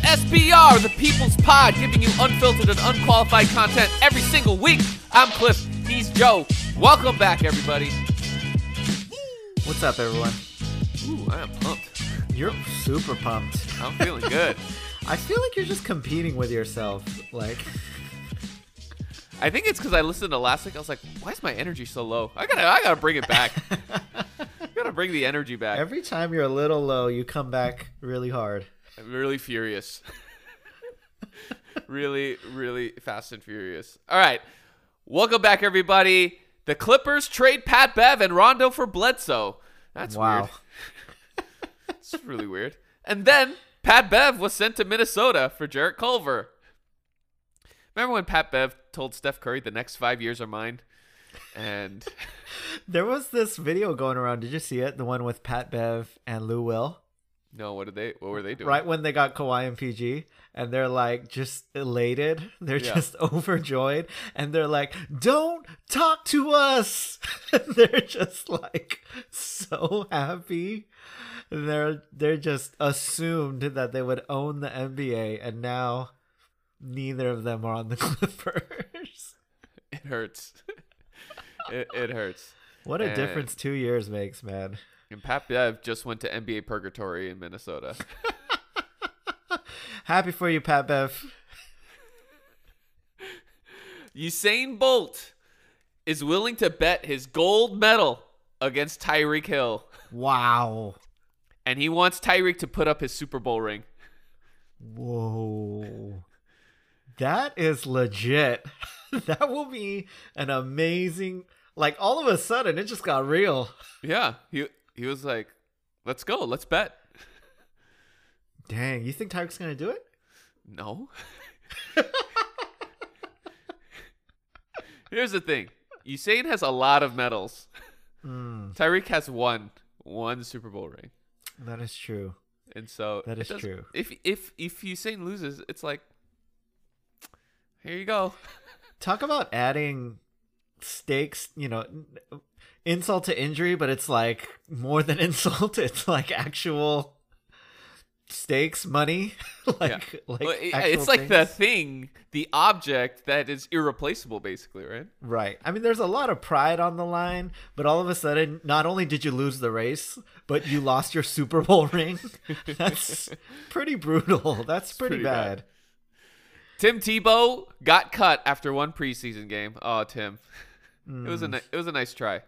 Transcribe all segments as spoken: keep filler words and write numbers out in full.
S P R, the People's Pod, giving you unfiltered and unqualified content every single week. I'm Cliff. He's Joe. Welcome back, everybody. What's up, everyone? Ooh, I am pumped. You're super pumped. I'm feeling good. I feel like you're just competing with yourself. Like, I think it's because I listened to last week. I was like, why is my energy so low? I gotta, I gotta bring it back. I gotta bring the energy back. every time you're a little low, you come back really hard. I'm really furious. really, really fast and furious. All right. Welcome back, everybody. The Clippers trade Pat Bev and Rondo for Bledsoe. That's Wow. weird. It's really weird. And then Pat Bev was sent to Minnesota for Jarrett Culver. Remember when Pat Bev told Steph Curry the next five years are mine? And There was this video going around. Did you see it? The one with Pat Bev and Lou Will. no, what did they? What were they doing? Right when they got Kawhi and P G, and they're like just elated. They're Yeah. just overjoyed, and they're like, "Don't talk to us." And they're just like so happy. They're they're just assumed that they would own the N B A, and now neither of them are on the Clippers. It hurts. it, it hurts. What a And- difference two years makes, man. And Pat Bev just went to N B A purgatory in Minnesota. Happy for you, Pat Bev. Usain Bolt is willing to bet his gold medal against Tyreek Hill. Wow. And he wants Tyreek to put up his Super Bowl ring. Whoa. That is legit. That will be an amazing, like, all of a sudden it just got real. Yeah. He he was like, let's go. Let's bet. Dang, you think Tyreek's gonna do it? No. Here's the thing. Usain has a lot of medals. Mm, Tyreek has one. One Super Bowl ring. that is true. And so That it is does- true. If if if Usain loses, it's like, here you go. Talk about adding stakes, you know, n- insult to injury, but it's like more than insult. It's like actual stakes, money. like, Yeah. like Well, it- actual it's like the things. thing, the object that is irreplaceable, basically, right? Right. I mean, there's a lot of pride on the line, but all of a sudden, not only did you lose the race, but you lost your Super Bowl ring. That's pretty brutal. That's pretty, pretty bad. bad. Tim Tebow got cut after one preseason game. Oh, Tim, it was a Mm, ni- it was a nice try.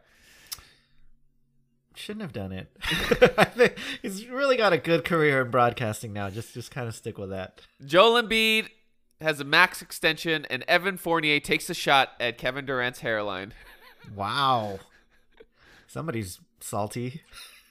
shouldn't have done it. I think he's really got a good career in broadcasting now. Just, just kind of stick with that. Joel Embiid has a max extension, and Evan Fournier takes a shot at Kevin Durant's hairline. Wow. Somebody's salty.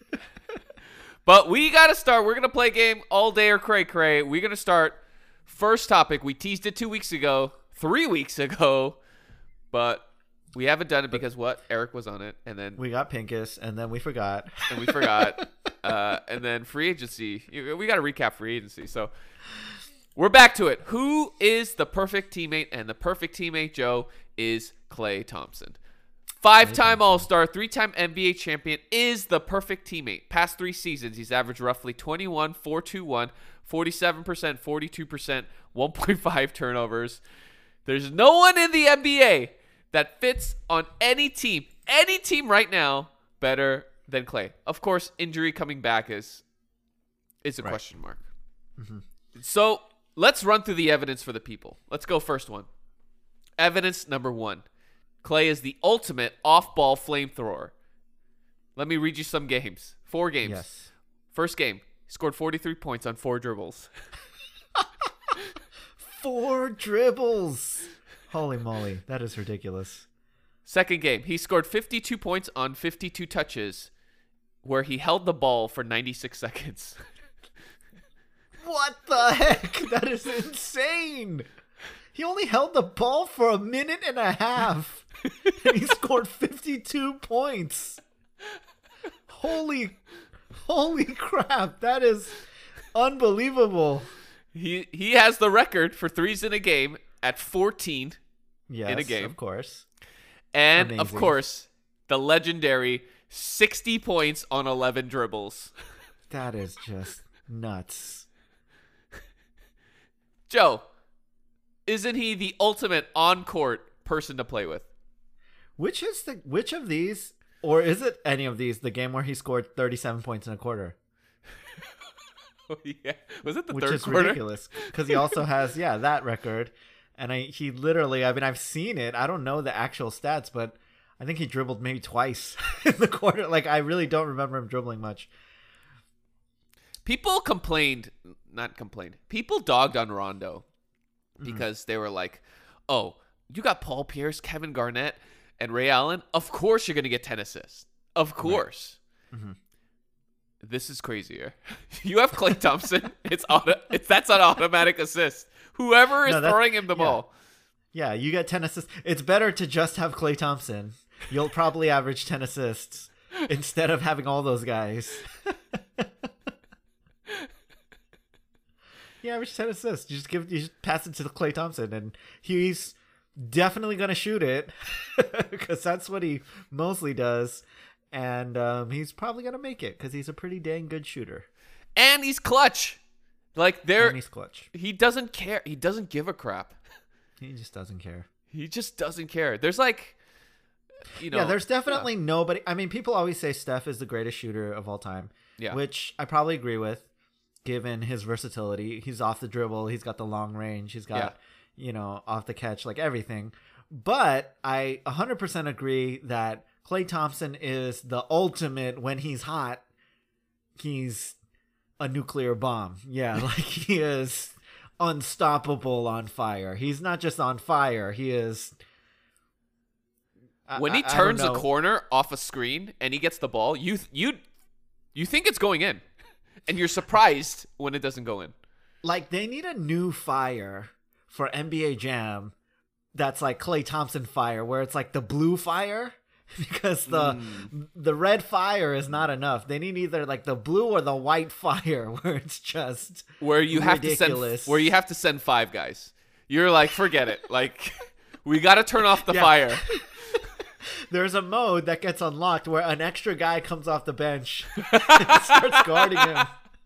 But we got to start. We're going to play a game all day or cray cray. We're going to start. First topic. We teased it two weeks ago, three weeks ago, but we haven't done it because what? Eric was on it, and then We got Pincus, and then we forgot. and we forgot. uh, and then free agency. You- We got to recap free agency. So we're back to it. Who is the perfect teammate? And the perfect teammate, Joe, is Klay Thompson. Five-time All-Star, three-time N B A champion, is the perfect teammate. Past three seasons, he's averaged roughly twenty-one, four, two, one, forty-seven percent, forty-two percent, one point five turnovers. There's no one in the N B A that fits on any team, any team right now, better than Klay. Of course, injury coming back is is a Right. question mark. Mhm. So let's run through the evidence for the people. Let's go first one. Evidence number one. Klay is the ultimate off-ball flamethrower. Let me read you some games. Four games. Yes. First game, he scored forty-three points on four dribbles. Four dribbles. Holy moly. That is ridiculous. Second game, he scored fifty-two points on fifty-two touches, where he held the ball for ninety-six seconds. What the heck? That is insane. He only held the ball for a minute and a half, and he scored fifty-two points. Holy, holy crap. That is unbelievable. He he has the record for threes in a game at fourteen. Yes, In a game. of course. And, of Amazing. course, the legendary sixty points on eleven dribbles. That is just nuts. Joe, isn't he the ultimate on-court person to play with? Which is the which of these, or is it any of these, the game where he scored thirty-seven points in a quarter? Oh, yeah. Was it the Which third is quarter? ridiculous because he also has yeah that record, and I he literally I mean I've seen it. I don't know the actual stats, but I think he dribbled maybe twice in the quarter. Like I really don't remember him dribbling much. People complained, not complained. People dogged on Rondo because mm. they were like, "Oh, you got Paul Pierce, Kevin Garnett, and Ray Allen. Of course you're gonna get ten assists. Of course." Right. Mm-hmm. This is crazier. You have Klay Thompson. It's auto, it's that's an automatic assist. Whoever is no, throwing him the yeah. ball. Yeah, you get ten assists. It's better to just have Klay Thompson. You'll probably average ten assists instead of having all those guys. You average ten assists. You just give you just pass it to Klay Thompson, and he's definitely gonna shoot it because that's what he mostly does. And um, he's probably gonna make it because he's a pretty dang good shooter. And he's clutch. Like there, and he's clutch. He doesn't care. He doesn't give a crap. He just doesn't care. He just doesn't care. There's like, you know, yeah. There's definitely yeah. nobody. I mean, people always say Steph is the greatest shooter of all time. Yeah. Which I probably agree with, given his versatility. He's off the dribble. He's got the long range. He's got, yeah. you know, off the catch, like everything. But I one hundred percent agree that Klay Thompson is the ultimate when he's hot. He's a nuclear bomb. Yeah, like he is unstoppable on fire. He's not just on fire. He is. When he I, turns I a corner off a screen and he gets the ball, you you you think it's going in, and you're surprised when it doesn't go in. Like they need a new fire for N B A Jam. That's like Klay Thompson fire, where it's like the blue fire. Because the mm. the red fire is not enough. They need either like the blue or the white fire, where it's just where you ridiculous. have to send where you have to send five guys. You're like, forget it. Like we got to turn off the yeah. fire. There's a mode that gets unlocked where an extra guy comes off the bench and starts guarding him.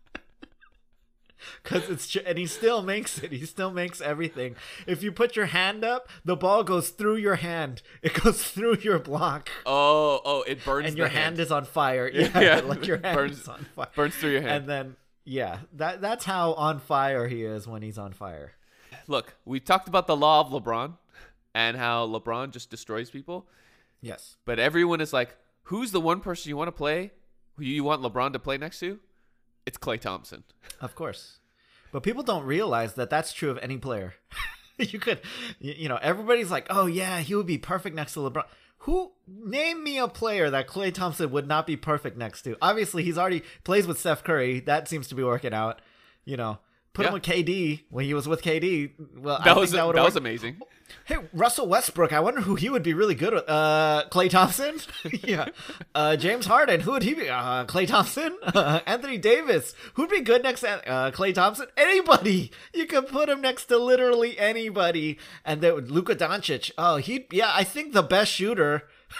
Cause it's and he still makes it. He still makes everything. If you put your hand up, the ball goes through your hand. It goes through your block. Oh, oh! It burns. And your hand. hand is on fire. Yeah, yeah. like your hand burns, is on fire. Burns through your hand. And then yeah, that that's how on fire he is when he's on fire. Look, we talked about the law of LeBron and how LeBron just destroys people. Yes. But everyone is like, who's the one person you want to play? Who you want LeBron to play next to? It's Klay Thompson. Of course. But people don't realize that that's true of any player. You could, you know, everybody's like, oh, yeah, he would be perfect next to LeBron. Who, name me a player that Klay Thompson would not be perfect next to? Obviously, he's already plays with Steph Curry. That seems to be working out. You know, put yeah. him with K D when he was with K D. Well, that I was think that, that was amazing. Hey, Russell Westbrook. I wonder who he would be really good with. Uh, Klay Thompson. yeah. Uh, James Harden. Who would he be? Uh, Klay Thompson. Uh, Anthony Davis. Who'd be good next to uh, Klay Thompson? Anybody. You could put him next to literally anybody. And then Luka Doncic. Oh, he. Yeah, I think the best shooter,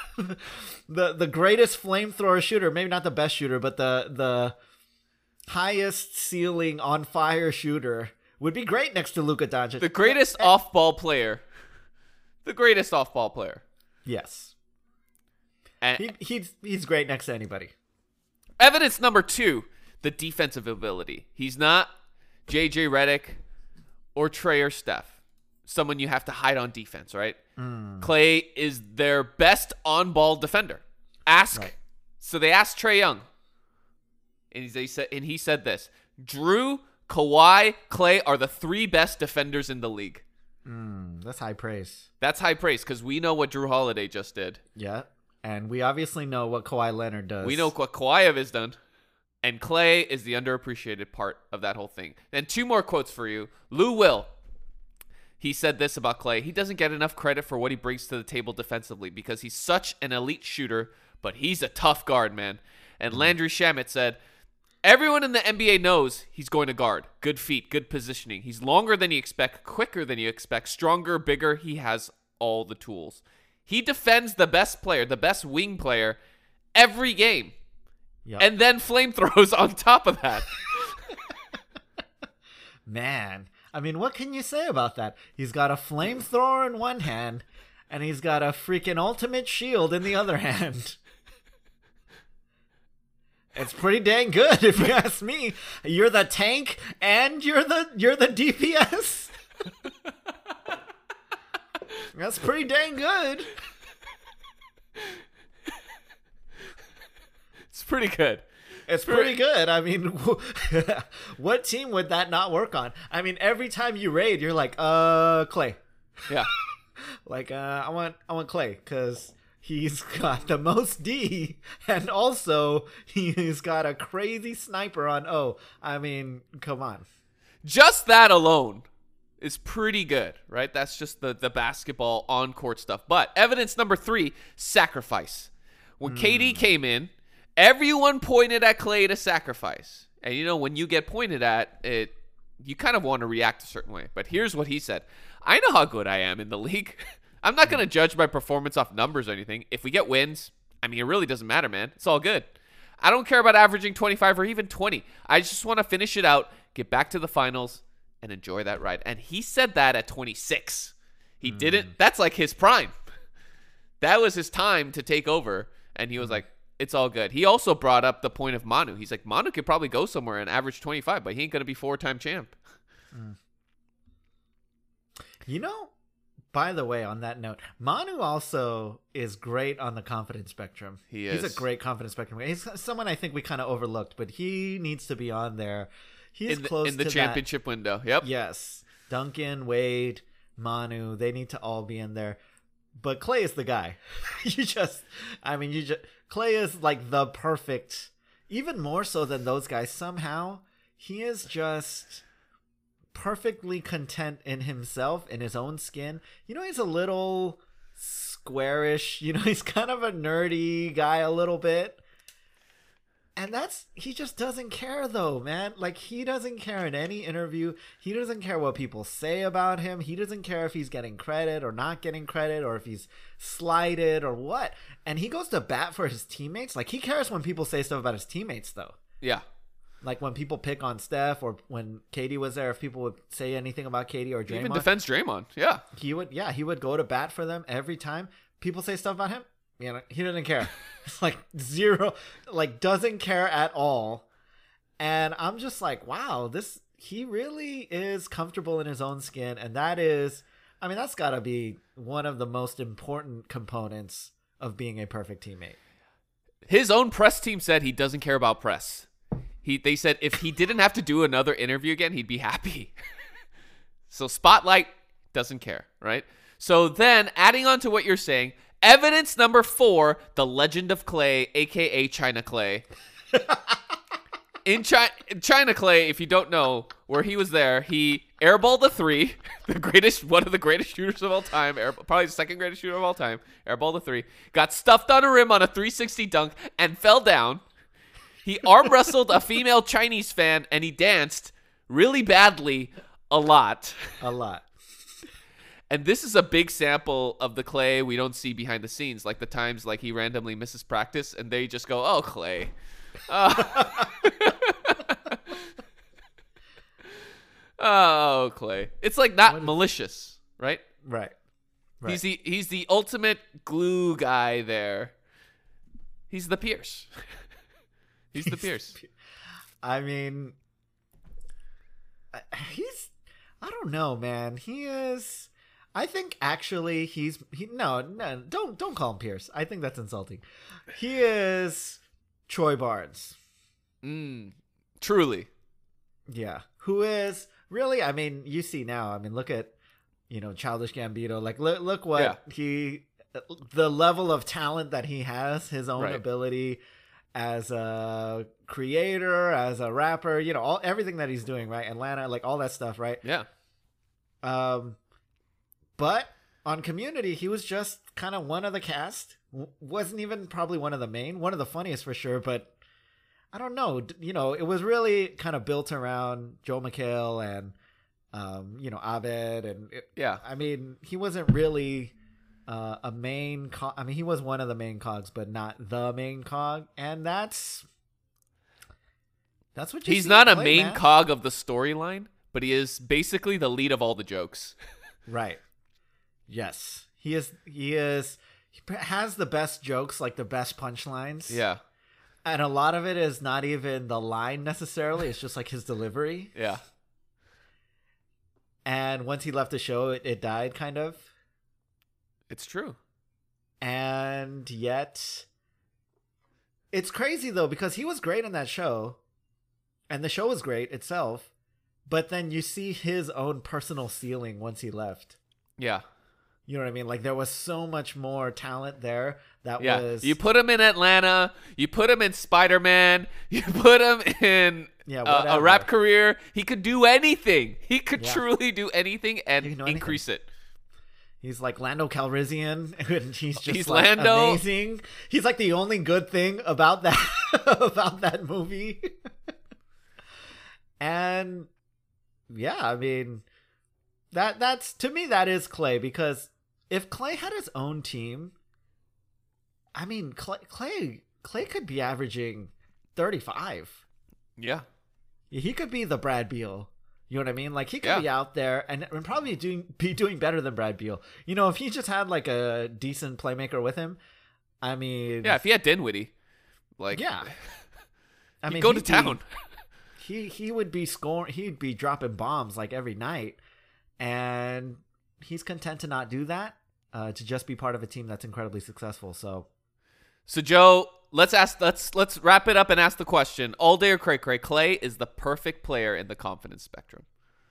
the the greatest flamethrower shooter. Maybe not the best shooter, but the the highest ceiling on fire shooter would be great next to Luka Doncic. The greatest off-ball player. The greatest off-ball player. Yes. And he, he's he's great next to anybody. Evidence number two, the defensive ability. He's not J J Redick or Trey or Steph. Someone you have to hide on defense, right? Mm. Klay is their best on-ball defender. Ask. Right. So they asked Trae Young. And he said, and he said this. Drew, Kawhi, Klay are the three best defenders in the league. Mm, that's high praise. That's high praise because we know what Drew Holiday just did. Yeah, and we obviously know what Kawhi Leonard does. We know what Kawhi has done. And Klay is the underappreciated part of that whole thing. Then two more quotes for you. Lou Will. He said this about Klay. He doesn't get enough credit for what he brings to the table defensively because he's such an elite shooter, but he's a tough guard, man. And mm. Landry Shamet said, everyone in the N B A knows he's going to guard. Good feet, good positioning. He's longer than you expect, quicker than you expect, stronger, bigger. He has all the tools. He defends the best player, the best wing player, every game. Yep. And then flamethrows on top of that. Man, I mean, what can you say about that? He's got a flamethrower in one hand, and he's got a freaking ultimate shield in the other hand. It's pretty dang good, if you ask me. You're the tank, and you're the you're the D P S. That's pretty dang good. It's pretty good. It's pretty good. I mean, what team would that not work on? I mean, every time you raid, you're like, uh, Clay. Yeah. Like, uh, I want, I want Clay because he's got the most D, and also he's got a crazy sniper on O. I mean, come on. Just that alone is pretty good, right? That's just the, the basketball on-court stuff. But evidence number three, sacrifice. When mm. K D came in, everyone pointed at Clay to sacrifice. And, you know, when you get pointed at, it, you kind of want to react a certain way. But here's what he said. I know how good I am in the league. I'm not going to judge my performance off numbers or anything. If we get wins, I mean, it really doesn't matter, man. It's all good. I don't care about averaging twenty-five or even twenty. I just want to finish it out, get back to the finals, and enjoy that ride. And he said that at twenty-six. He mm. didn't. That's like his prime. That was his time to take over. And he was like, it's all good. He also brought up the point of Manu. He's like, Manu could probably go somewhere and average twenty-five, but he ain't going to be four-time champ. Mm. You know, by the way, on that note, Manu also is great on the confidence spectrum. He is. He's a great confidence spectrum. He's someone I think we kind of overlooked, but he needs to be on there. He's in the, close in the to championship that. window. Yep. Yes. Duncan, Wade, Manu, they need to all be in there. But Clay is the guy. you just, I mean, you just, Clay is like the perfect, even more so than those guys. Somehow, he is just perfectly content in himself, in his own skin. You know, he's a little squarish. You know, he's kind of a nerdy guy a little bit. And that's, he just doesn't care though, man. Like, he doesn't care in any interview. He doesn't care what people say about him. He doesn't care if he's getting credit or not getting credit or if he's slighted or what. And he goes to bat for his teammates. Like, he cares when people say stuff about his teammates though. Yeah. Like when people pick on Steph or when K D was there, if people would say anything about K D or Draymond. He even defends Draymond. Yeah. He would, yeah, he would go to bat for them every time people say stuff about him. You know, he doesn't care. Like zero, like doesn't care at all. And I'm just like, wow, this, he really is comfortable in his own skin. And that is, I mean, that's got to be one of the most important components of being a perfect teammate. His own press team said he doesn't care about press. He, they said if he didn't have to do another interview again, he'd be happy. So Spotlight doesn't care, right? So then adding on to what you're saying, evidence number four, the legend of Clay, a k a. China Clay. In China, China Clay, if you don't know, where he was there, he airballed the three, the greatest, one of the greatest shooters of all time, air, probably the second greatest shooter of all time, airballed the three, got stuffed on a rim on a three sixty dunk, and fell down. He arm wrestled a female Chinese fan, and he danced really badly a lot. A lot. And this is a big sample of the Clay we don't see behind the scenes, like the times like he randomly misses practice and they just go, oh, Clay. Uh, oh, Clay. It's like not malicious, right? Right. Right. He's the he's the ultimate glue guy there. He's the Pierce. He's the Pierce. I mean, he's, I don't know, man. He is... I think actually he's he no no don't don't call him Pierce. I think that's insulting. He is Troy Barnes. Mm, truly. Yeah. Who is really, I mean, you see now, I mean, look at, you know, Childish Gambino. Like look look what yeah. he the level of talent that he has, his own right. ability as a creator, as a rapper, you know, all everything that he's doing, right? Atlanta, like all that stuff, right? Yeah. Um But on Community, he was just kind of one of the cast. W- wasn't even probably one of the main, one of the funniest for sure. But I don't know. D- You know, it was really kind of built around Joe McHale and, um, you know, Abed. And it, yeah, I mean, he wasn't really uh, a main cog. I mean, he was one of the main cogs, but not the main cog. And that's, that's what you He's see not in a Clay, main man. cog of the storyline, but he is basically the lead of all the jokes. Right. Yes. He is he is he has the best jokes, like the best punchlines. Yeah. And a lot of it is not even the line necessarily, it's just like his delivery. Yeah. And once he left the show, it, it died kind of. It's true. And yet it's crazy though, because he was great in that show and the show was great itself, but then you see his own personal ceiling once he left. Yeah. You know what I mean? Like there was so much more talent there that Yeah. was You put him in Atlanta, you put him in Spider-Man, you put him in yeah, uh, a rap career. He could do anything. He could Yeah. truly do anything and He can do increase it. He's like Lando Calrissian, and he's just He's like Lando. amazing. He's like the only good thing about that about that movie. And yeah, I mean that that's to me that is Clay, because if Clay had his own team, I mean Clay Clay, Clay could be averaging thirty-five. Yeah. He could be the Brad Beal. You know what I mean? Like he could Yeah. be out there and, and probably doing be doing better than Brad Beal. You know, if he just had like a decent playmaker with him, I mean, Yeah, if he had Dinwiddie, like yeah. I he'd mean, go to he'd be- town. he he would be scoring. He'd be dropping bombs like every night, and he's content to not do that. Uh, to just be part of a team that's incredibly successful. So So Joe, let's ask let's let's wrap it up and ask the question. All day or cray cray, Clay is the perfect player in the confidence spectrum.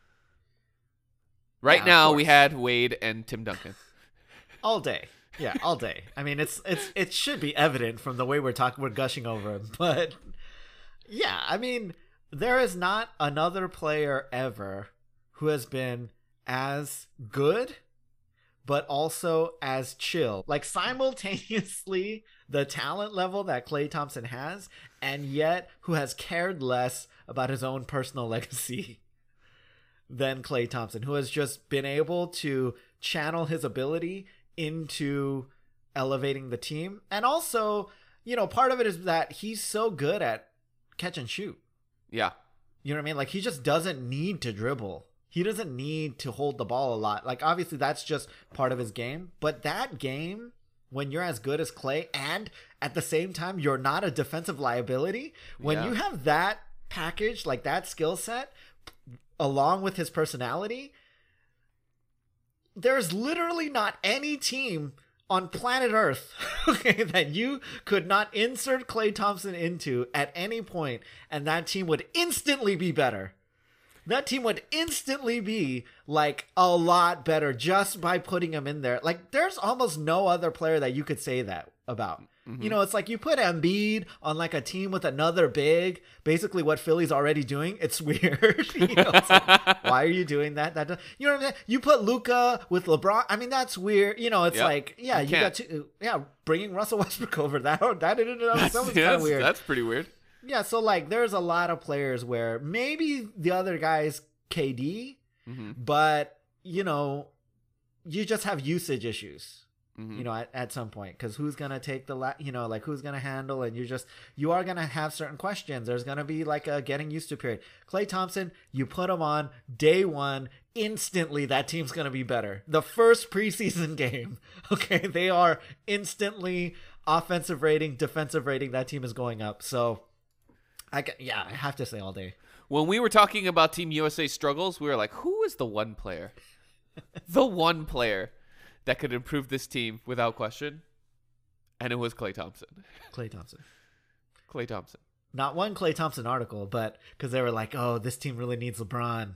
Right Yeah, of now we course. had Wade and Tim Duncan. all day, yeah, all day. I mean, it's it's it should be evident from the way we're talking, we're gushing over him, but yeah, I mean, there is not another player ever who has been as good, but also as chill. Like simultaneously the talent level that Klay Thompson has, and yet who has cared less about his own personal legacy than Klay Thompson, who has just been able to channel his ability into elevating the team. And also, you know, part of it is that he's so good at catch and shoot. Yeah. You know what I mean? Like he just doesn't need to dribble. He doesn't need to hold the ball a lot. Like obviously that's just part of his game, but that game, when you're as good as Klay and at the same time you're not a defensive liability, when Yeah. you have that package, like that skill set along with his personality, there's literally not any team on planet Earth, okay, that you could not insert Klay Thompson into at any point and that team would instantly be better. That team would instantly be like a lot better just by putting him in there. Like there's almost no other player that you could say that about. Mm-hmm. You know, it's like you put Embiid on like a team with another big, basically what Philly's already doing. It's weird. You know, it's like, why are you doing that? That you know what I mean? You put Luka with LeBron. I mean, that's weird. You know, it's Yep. like, yeah, You you, got can't. to, yeah, bringing Russell Westbrook over that. That in and of That's, itself is yeah, kind of that's, weird. that's pretty weird. Yeah, so like there's a lot of players where maybe the other guy's K D, Mm-hmm. but you know, you just have usage issues. Mm-hmm. You know, at, at some point, because who's gonna take the la- you know, like who's gonna handle, and you just you are gonna have certain questions. There's gonna be like a getting used to period. Klay Thompson, you put him on day one, instantly that team's gonna be better. The first preseason game, okay, they are instantly offensive rating, defensive rating. That team is going up. So, I ca- yeah, I have to say all day. When we were talking about Team U S A struggles, we were like, who is the one player? the one player that could improve this team without question? And it was Klay Thompson. Klay Thompson. Klay Thompson. Not one Klay Thompson article, but because they were like, oh, this team really needs LeBron.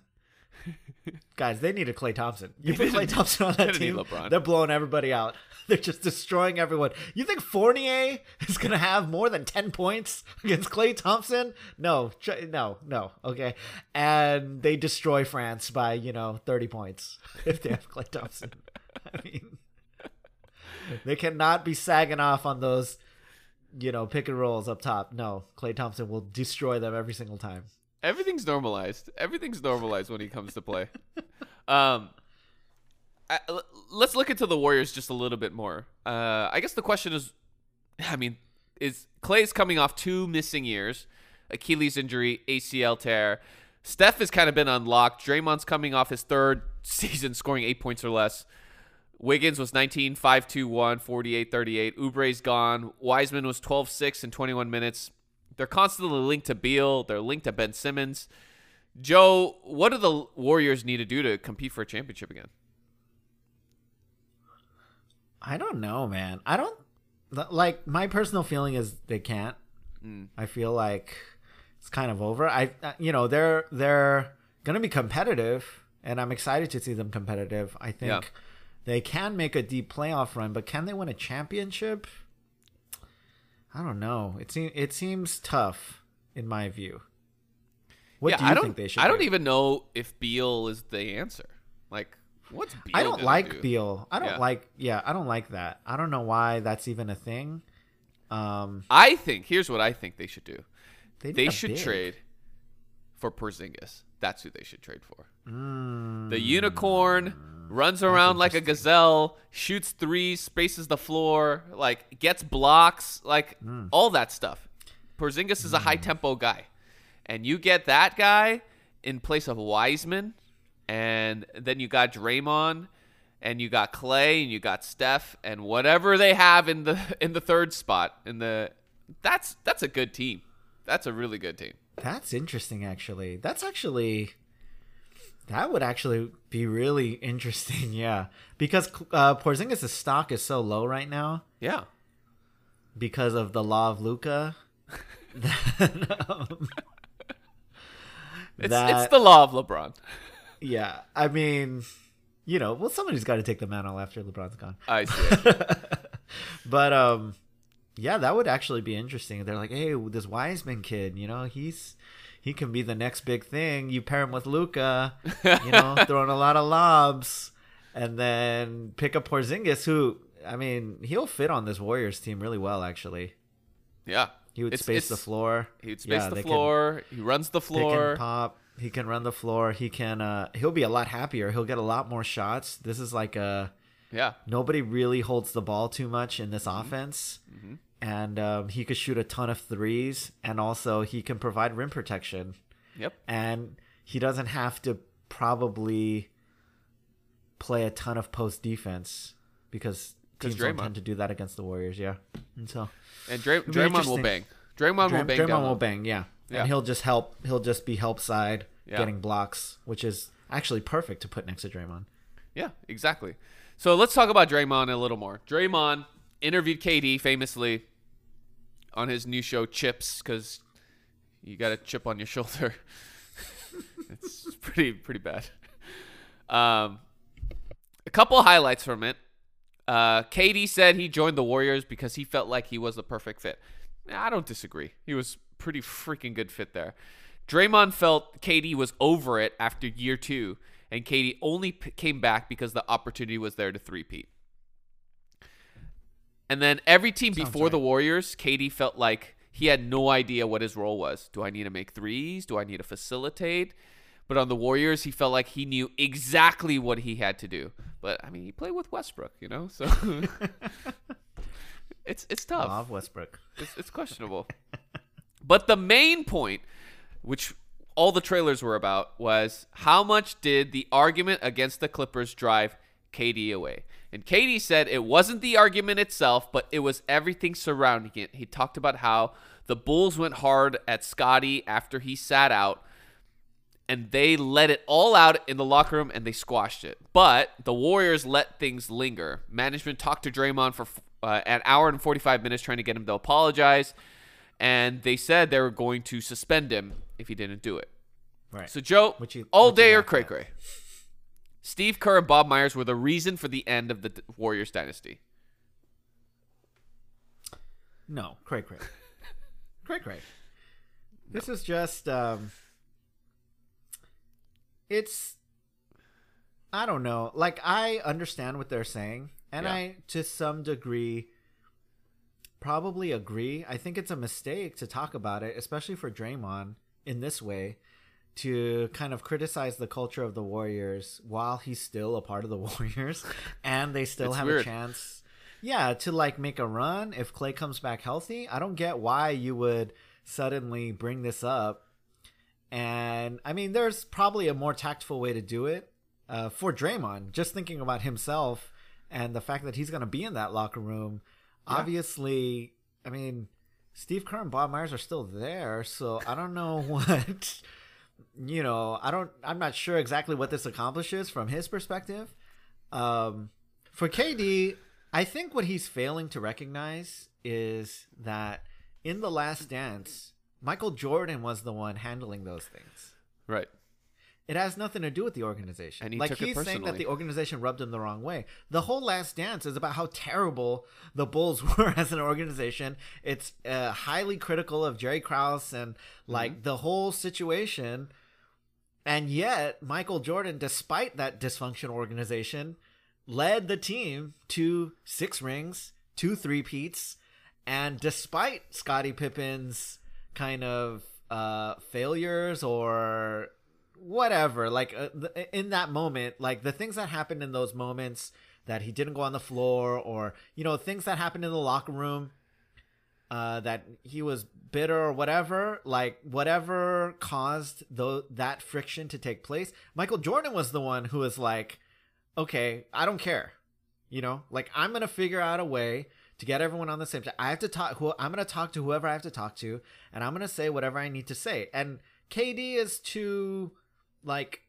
Guys, they needed Klay Thompson. You put Klay Thompson on they that didn't need team, LeBron. they're blowing everybody out. They're just destroying everyone. You think Fournier is going to have more than ten points against Klay Thompson? No, tr- no, no. Okay. And they destroy France by, you know, thirty points if they have Klay Thompson. I mean, they cannot be sagging off on those, you know, pick and rolls up top. No, Klay Thompson will destroy them every single time. Everything's normalized. Everything's normalized when he comes to play. Um, I, l- let's look into the Warriors just a little bit more. Uh, I guess the question is, I mean, is Klay's coming off two missing years, Achilles injury, A C L tear. Steph has kind of been unlocked. Draymond's coming off his third season scoring eight points or less. Wiggins was nineteen, five, two, one, forty-eight, thirty-eight. Oubre's gone. Wiseman was twelve, six in twenty-one minutes. They're constantly linked to Beal. They're linked to Ben Simmons. Joe, what do the Warriors need to do to compete for a championship again? I don't know, man. I don't like my personal feeling is they can't. Mm. I feel like it's kind of over. I, you know, they're they're gonna be competitive, and I'm excited to see them competitive. I think yeah. they can make a deep playoff run, but can they win a championship? I don't know. It seems it seems tough in my view. What yeah, do you I don't, think they should? I don't do? even know if Beal is the answer. Like, what's Beal? I don't like do? Beal. I don't yeah. like. Yeah, I don't like that. I don't know why that's even a thing. Um, I think here's what I think they should do. They, they should big. trade for Porzingis. That's who they should trade for. Mm, the unicorn runs around like a gazelle, shoots threes, spaces the floor, like gets blocks, like mm. all that stuff. Porzingis is a high tempo guy. And you get that guy in place of Wiseman, and then you got Draymond, and you got Clay, and you got Steph, and whatever they have in the in the third spot. In the that's that's a good team. That's a really good team. That's interesting, actually. That's actually that would actually be really interesting, yeah. Because uh, Porzingis' stock is so low right now. Yeah. Because of the law of Luka. that, um, It's that, it's the law of LeBron. Yeah, I mean, you know, well, somebody's got to take the mantle after LeBron's gone. I see. But um, yeah, that would actually be interesting. They're like, hey, this Wiseman kid, you know, he's he can be the next big thing. You pair him with Luka, you know, throwing a lot of lobs, and then pick up Porzingis, who, I mean, he'll fit on this Warriors team really well, actually. Yeah. He would it's, space it's, the floor. He would space yeah, the floor. Can, he runs the floor. He can pop. He can run the floor. He can. Uh, he'll be a lot happier. He'll get a lot more shots. This is like a. Yeah. Nobody really holds the ball too much in this mm-hmm. offense, mm-hmm. and um, he could shoot a ton of threes, and also he can provide rim protection. Yep. And he doesn't have to probably play a ton of post defense because teams don't tend to do that against the Warriors. Yeah. And so. And Dray- Draymond will bang. Draymond Dray- will bang. Draymond down will low. bang. Yeah. yeah. And he'll just help. He'll just be help side, yeah. getting blocks, which is actually perfect to put next to Draymond. Yeah, exactly. So let's talk about Draymond a little more. Draymond interviewed K D famously on his new show Chips, because you got a chip on your shoulder. It's pretty pretty bad. Um, a couple highlights from it. Uh, K D said he joined the Warriors because he felt like he was the perfect fit. I don't disagree. He was pretty freaking good fit there. Draymond felt K D was over it after year two, and K D only p- came back because the opportunity was there to three-peat. And then every team Sounds before right. the Warriors, K D felt like he had no idea what his role was. Do I need to make threes? Do I need to facilitate? But on the Warriors, he felt like he knew exactly what he had to do. But, I mean, he played with Westbrook, you know? So it's it's tough. Love Westbrook. It's, it's questionable. But the main point, which all the trailers were about, was how much did the argument against the Clippers drive K D away? And K D said it wasn't the argument itself, but it was everything surrounding it. He talked about how the Bulls went hard at Scottie after he sat out, and they let it all out in the locker room, and they squashed it. But the Warriors let things linger. Management talked to Draymond for uh, an hour and forty-five minutes trying to get him to apologize, and they said they were going to suspend him if he didn't do it. Right. So, Joe, Which you- all which you day or like cray that. cray? Steve Kerr and Bob Myers were the reason for the end of the d- Warriors dynasty. No, cray cray. cray cray. This is just um it's I don't know. Like, I understand what they're saying, and Yeah. I to some degree probably agree. I think it's a mistake to talk about it, especially for Draymond in this way, to kind of criticize the culture of the Warriors while he's still a part of the Warriors and they still It's have weird. a chance. Yeah, to like make a run if Clay comes back healthy. I don't get why you would suddenly bring this up And I mean, there's probably a more tactful way to do it uh, for Draymond. Just thinking about himself and the fact that he's going to be in that locker room. Yeah. Obviously, I mean, Steve Kerr and Bob Myers are still there, so I don't know what, you know, I don't, I'm not sure exactly what this accomplishes from his perspective. Um, for K D, I think what he's failing to recognize is that in The Last Dance, Michael Jordan was the one handling those things. Right. It has nothing to do with the organization. And he like took he's it personally. saying that the organization rubbed him the wrong way. The whole Last Dance is about how terrible the Bulls were as an organization. It's uh, highly critical of Jerry Krause and like mm-hmm. the whole situation. And yet Michael Jordan, despite that dysfunctional organization, led the team to six rings, two three-peats. And despite Scottie Pippen's kind of uh, failures or whatever, like uh, th- in that moment, like the things that happened in those moments that he didn't go on the floor, or you know, things that happened in the locker room, uh that he was bitter or whatever, like whatever caused though that friction to take place, Michael Jordan was the one who was like, okay, I don't care, you know, like I'm gonna figure out a way to get everyone on the same side. I have to talk who I'm gonna talk to whoever I have to talk to, and I'm gonna say whatever I need to say. And K D is too, like,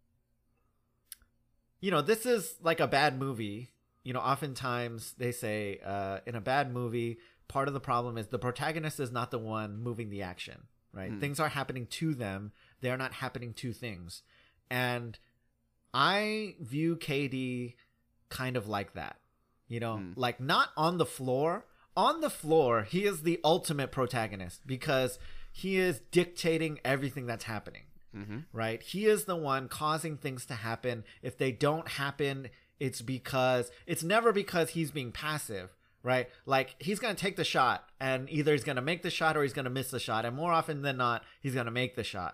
you know, this is like a bad movie. You know, oftentimes they say uh, in a bad movie, part of the problem is the protagonist is not the one moving the action, right? Mm. Things are happening to them. They're not happening to things. And I view K D kind of like that, you know, mm. like not on the floor. On the floor, he is the ultimate protagonist because he is dictating everything that's happening. Mm-hmm. Right? He is the one causing things to happen. If they don't happen, it's because it's never because he's being passive, right? Like he's going to take the shot and either he's going to make the shot or he's going to miss the shot. And more often than not, he's going to make the shot.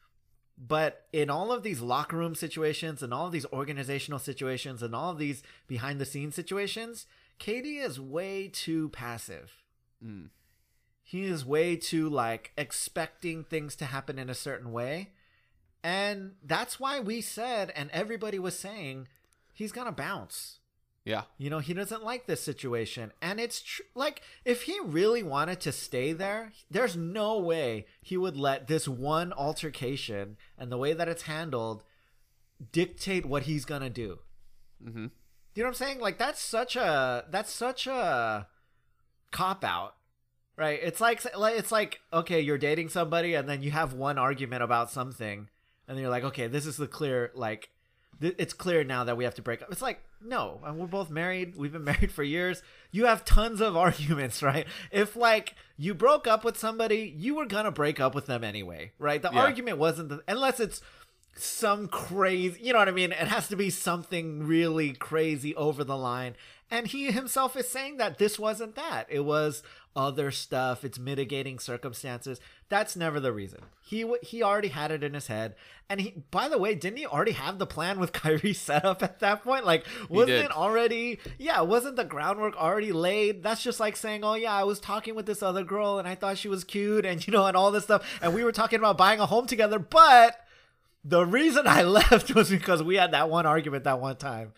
But in all of these locker room situations and all of these organizational situations and all of these behind the scenes situations, K D is way too passive. Mm. He is way too like expecting things to happen in a certain way. And that's why we said, and everybody was saying, he's going to bounce. Yeah. You know, he doesn't like this situation. And it's tr- like, if he really wanted to stay there, there's no way he would let this one altercation and the way that it's handled dictate what he's going to do. Mm-hmm. You know what I'm saying? Like, that's such a, that's such a cop out. Right? It's like, it's like, okay, you're dating somebody and then you have one argument about something. And then you're like, okay, this is the clear, like, th- it's clear now that we have to break up. It's like, no, and we're both married. We've been married for years. You have tons of arguments, right? If, like, you broke up with somebody, you were going to break up with them anyway, right? The yeah. argument wasn't, the, unless it's some crazy, you know what I mean? It has to be something really crazy over the line. And he himself is saying that this wasn't that. It was other stuff. It's mitigating circumstances. That's never the reason. He he already had it in his head. And he, by the way, didn't he already have the plan with Kyrie set up at that point? Like, wasn't it already, yeah, wasn't the groundwork already laid? That's just like saying, oh yeah, I was talking with this other girl and I thought she was cute and, you know, and all this stuff. And we were talking about buying a home together. But the reason I left was because we had that one argument that one time.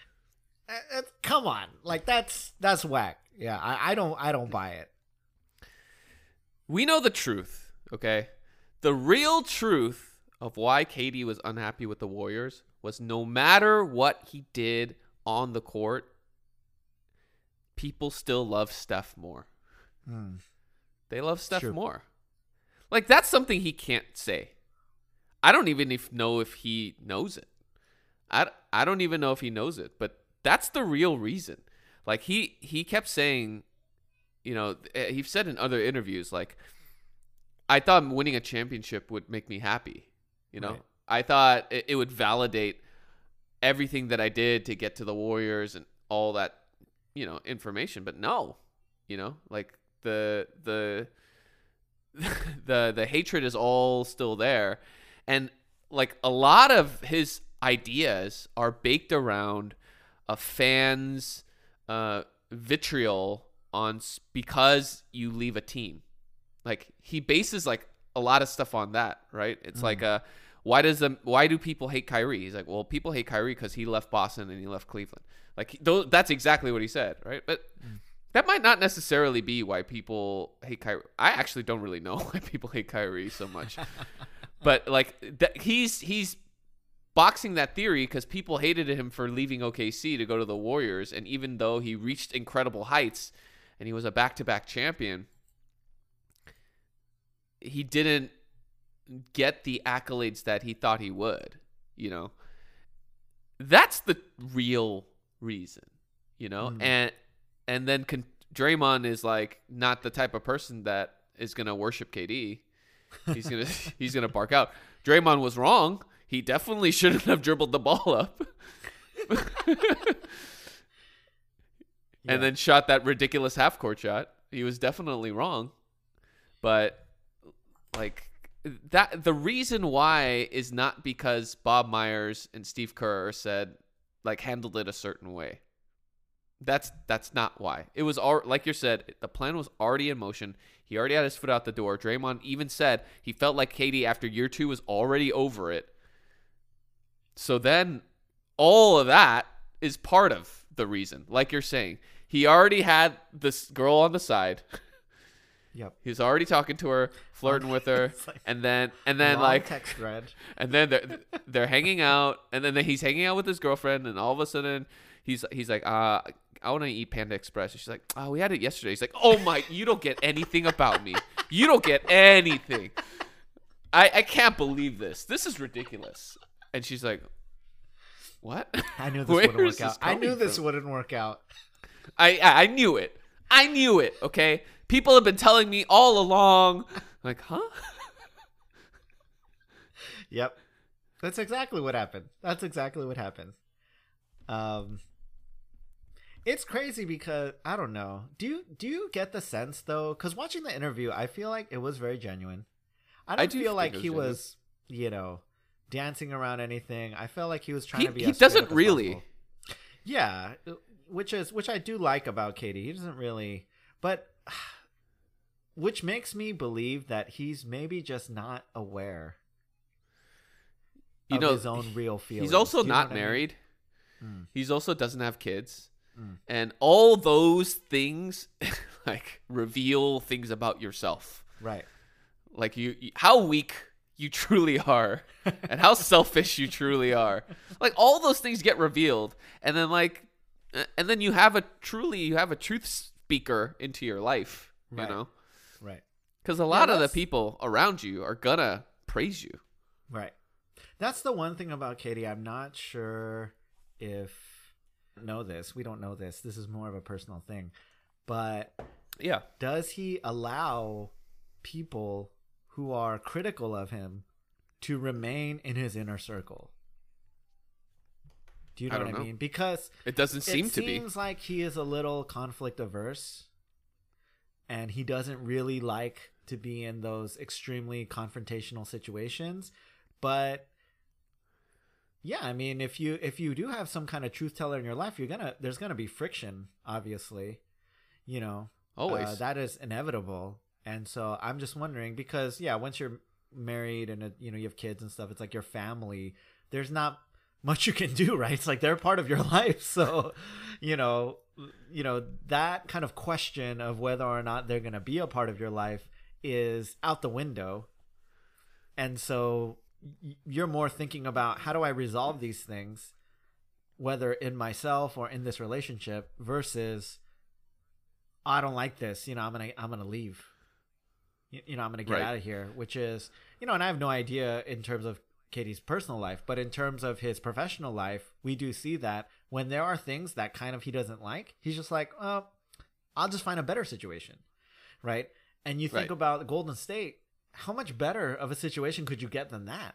Uh, come on, like that's that's whack. Yeah, I, I don't I don't buy it. We know the truth, okay? The real truth of why K D was unhappy with the Warriors was no matter what he did on the court, people still love Steph more. Mm. They love Steph True. more. Like that's something he can't say. I don't even if know if he knows it. I, I don't even know if he knows it, but that's the real reason. Like he, he kept saying, you know, he said in other interviews, like, I thought winning a championship would make me happy. You know, right. I thought it, it would validate everything that I did to get to the Warriors and all that, you know, information. But no, you know, like the, the, the, the hatred is all still there. And like a lot of his ideas are baked around a fan's uh, vitriol on because you leave a team. Like he bases like a lot of stuff on that, right? It's mm. like, uh, why does the why do people hate Kyrie? He's like, well, people hate Kyrie because he left Boston and he left Cleveland. Like, th- that's exactly what he said, right? But mm. that might not necessarily be why people hate Kyrie. I actually don't really know why people hate Kyrie so much. But like, th- he's he's boxing that theory because people hated him for leaving O K C to go to the Warriors, and even though he reached incredible heights and he was a back-to-back champion, he didn't get the accolades that he thought he would, you know. That's the real reason, you know. Mm. And and then con- Draymond is like not the type of person that is going to worship K D. He's going to he's going to bark out. Draymond was wrong. He definitely shouldn't have dribbled the ball up. Yeah. And then shot that ridiculous half-court shot. He was definitely wrong. But like that the reason why is not because Bob Myers and Steve Kerr said like handled it a certain way. That's that's not why. It was all like you said, the plan was already in motion. He already had his foot out the door. Draymond even said he felt like K D after year two was already over it. So then all of that is part of the reason. Like you're saying, he already had this girl on the side. Yep. He was already talking to her, flirting with her, like and then and then like text thread. And then they're they're hanging out, and then he's hanging out with his girlfriend, and all of a sudden he's he's like, uh, I want to eat Panda Express. And she's like, oh, we had it yesterday. He's like, oh my, you don't get anything about me. You don't get anything. I I can't believe this. This is ridiculous. And she's like, what? I knew this wouldn't work out. I knew this from? wouldn't work out. I, I I knew it. I knew it. Okay. People have been telling me all along. I'm like, huh? Yep. That's exactly what happened. That's exactly what happened. Um, it's crazy because I don't know. Do you do you get the sense though? Because watching the interview, I feel like it was very genuine. I don't I do feel like he genuine. was, you know, dancing around anything. I felt like he was trying he, to be. He doesn't really. Possible. Yeah, which is which I do like about K D. He doesn't really, but. Which makes me believe that he's maybe just not aware you of know, his own real feelings. He's also not married. I mean? mm. He's also doesn't have kids. Mm. And all those things like reveal things about yourself. Right. Like you, how weak you truly are and how selfish you truly are. Like all those things get revealed. And then like, and then you have a truly, you have a truth speaker into your life, you right. know? Right. Because a lot yeah, of the people around you are gonna praise you. Right. That's the one thing about K D. I'm not sure if know this. We don't know this. This is more of a personal thing. But yeah, does he allow people who are critical of him to remain in his inner circle? Do you know I what I know. mean? Because it doesn't seem it to be. It seems like he is a little conflict averse. And he doesn't really like to be in those extremely confrontational situations. But yeah, I mean, if you if you do have some kind of truth teller in your life, you're gonna there's gonna be friction, obviously. You know, always uh, that is inevitable. And so I'm just wondering because yeah, once you're married and uh, you know you have kids and stuff, it's like your family. There's not much you can do, right? It's like they're part of your life, so you know. you know, that kind of question of whether or not they're going to be a part of your life is out the window. And so you're more thinking about how do I resolve these things, whether in myself or in this relationship versus I don't like this, you know, I'm going to, I'm going to leave, you, you know, I'm going to get right. out of here, which is, you know, and I have no idea in terms of K D's personal life, but in terms of his professional life, we do see that when there are things that kind of he doesn't like, he's just like, oh, I'll just find a better situation, right? And you think right. about Golden State, how much better of a situation could you get than that?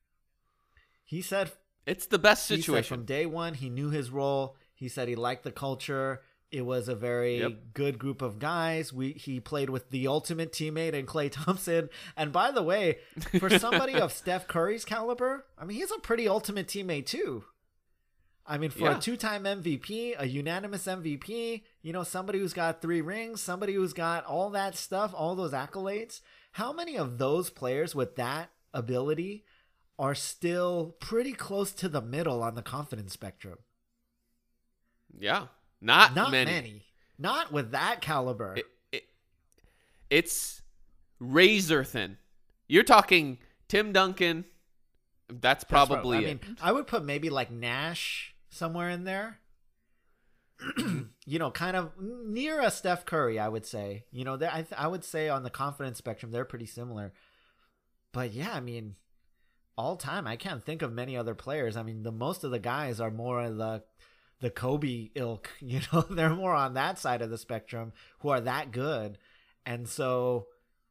He said it's the best situation. He said from day one, he knew his role. He said he liked the culture. It was a very yep. good group of guys. We he played with the ultimate teammate in Klay Thompson. And by the way, for somebody of Steph Curry's caliber, I mean, he's a pretty ultimate teammate too. I mean, for Yeah. a two-time M V P, a unanimous M V P, you know, somebody who's got three rings, somebody who's got all that stuff, all those accolades, how many of those players with that ability are still pretty close to the middle on the confidence spectrum? Yeah. Not, Not many. many. Not with that caliber. It, it, it's razor thin. You're talking Tim Duncan. That's That's probably what- I it. mean, I would put maybe like Nash somewhere in there. You know, kind of near a Steph Curry, I would say. You know, I th- I would say on the confidence spectrum, they're pretty similar. But yeah, I mean, all time, I can't think of many other players. I mean, the most of the guys are more of the the Kobe ilk. You know, they're more on that side of the spectrum who are that good, and so.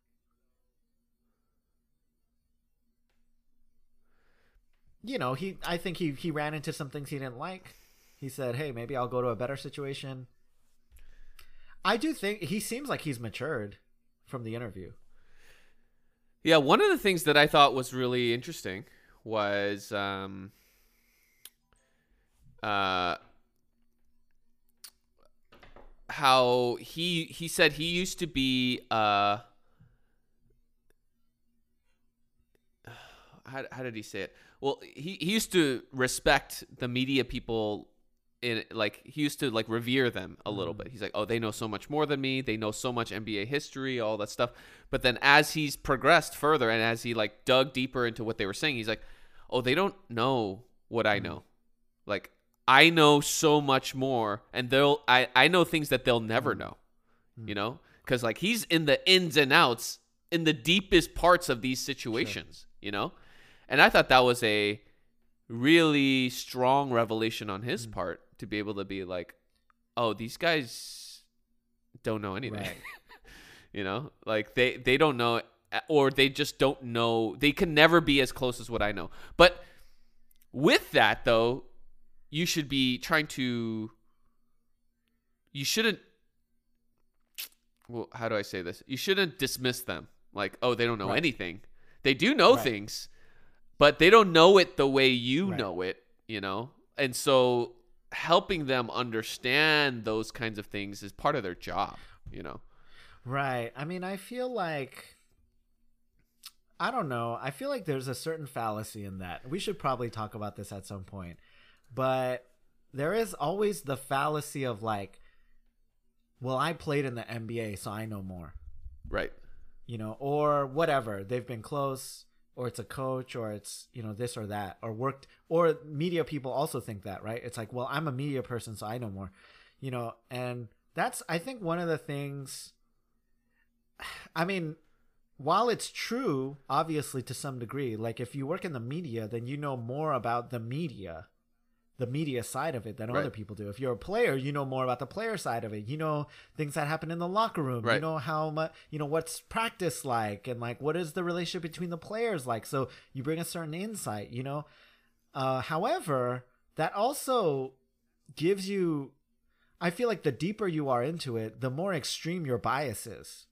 You know, he. I think he he ran into some things he didn't like. He said, "Hey, maybe I'll go to a better situation." I do think he seems like he's matured from the interview. Yeah, one of the things that I thought was really interesting was um, uh, how he he said he used to be uh, how how did he say it? Well, he, he used to respect the media people in like he used to like revere them a little bit. He's like, oh, they know so much more than me. They know so much N B A history, all that stuff. But then as he's progressed further and as he like dug deeper into what they were saying, he's like, oh, they don't know what I know. Like I know so much more, and they'll I I know things that they'll never know. You know, because like he's in the ins and outs, in the deepest parts of these situations. Sure. You know, and I thought that was a really strong revelation on his part to be able to be like, oh, these guys don't know anything. Right. You know, like they, they don't know, or they just don't know. They can never be as close as what I know. But with that, though, you should be trying to, you shouldn't, well, how do I say this? You shouldn't dismiss them. Like, oh, they don't know right. anything. They do know right. things, but they don't know it the way you right. know it, you know? And so helping them understand those kinds of things is part of their job, you know? Right. I mean, I feel like, I don't know. I feel like there's a certain fallacy in that. We should probably talk about this at some point. But there is always the fallacy of like, well, I played in the N B A, so I know more. Right. You know, or whatever. They've been close. Or it's a coach, or it's, you know, this or that, or worked, or media people also think that, right? It's like, well, I'm a media person, so I know more, you know, and that's, I think, one of the things, I mean, while it's true, obviously, to some degree, like if you work in the media, then you know more about the media, the media side of it than right. other people do. If you're a player, you know more about the player side of it. You know things that happen in the locker room. Right. You know how much, you know, what's practice like, and like what is the relationship between the players like. So you bring a certain insight, you know. Uh, however, that also gives you, I feel like the deeper you are into it, the more extreme your bias is.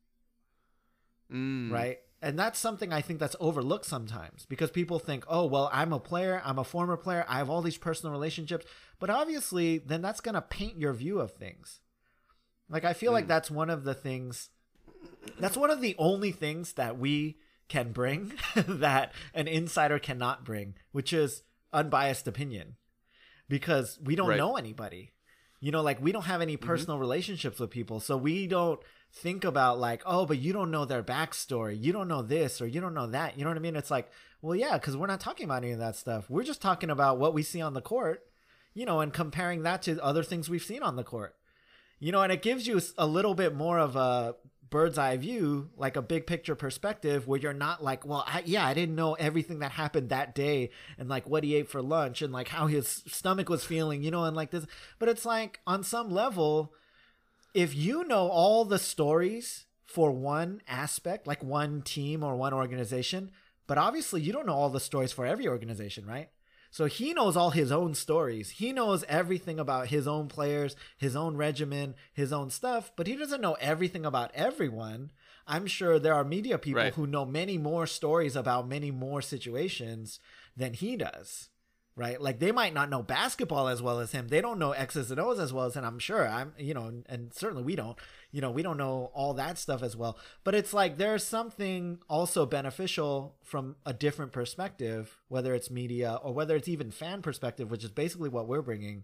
Mm. Right. And that's something I think that's overlooked sometimes because people think, oh, well, I'm a player. I'm a former player. I have all these personal relationships. But obviously, then that's going to paint your view of things. Like, I feel mm. like that's one of the things, that's one of the only things that we can bring that an insider cannot bring, which is unbiased opinion because we don't right. know anybody. You know, like we don't have any personal mm-hmm. relationships with people. So we don't think about like, oh, but you don't know their backstory. You don't know this or you don't know that. You know what I mean? It's like, well, yeah, because we're not talking about any of that stuff. We're just talking about what we see on the court, you know, and comparing that to other things we've seen on the court, you know, and it gives you a little bit more of a bird's eye view, like a big picture perspective where you're not like, well, I, yeah, I didn't know everything that happened that day and like what he ate for lunch and like how his stomach was feeling, you know, and like this. But it's like on some level, if you know all the stories for one aspect, like one team or one organization, but obviously you don't know all the stories for every organization, right? So he knows all his own stories. He knows everything about his own players, his own regimen, his own stuff, but he doesn't know everything about everyone. I'm sure there are media people right. who know many more stories about many more situations than he does. right? Like they might not know basketball as well as him. They don't know X's and O's as well as him. I'm sure. I'm, you know, and certainly we don't, you know, we don't know all that stuff as well. But it's like there's something also beneficial from a different perspective, whether it's media or whether it's even fan perspective, which is basically what we're bringing.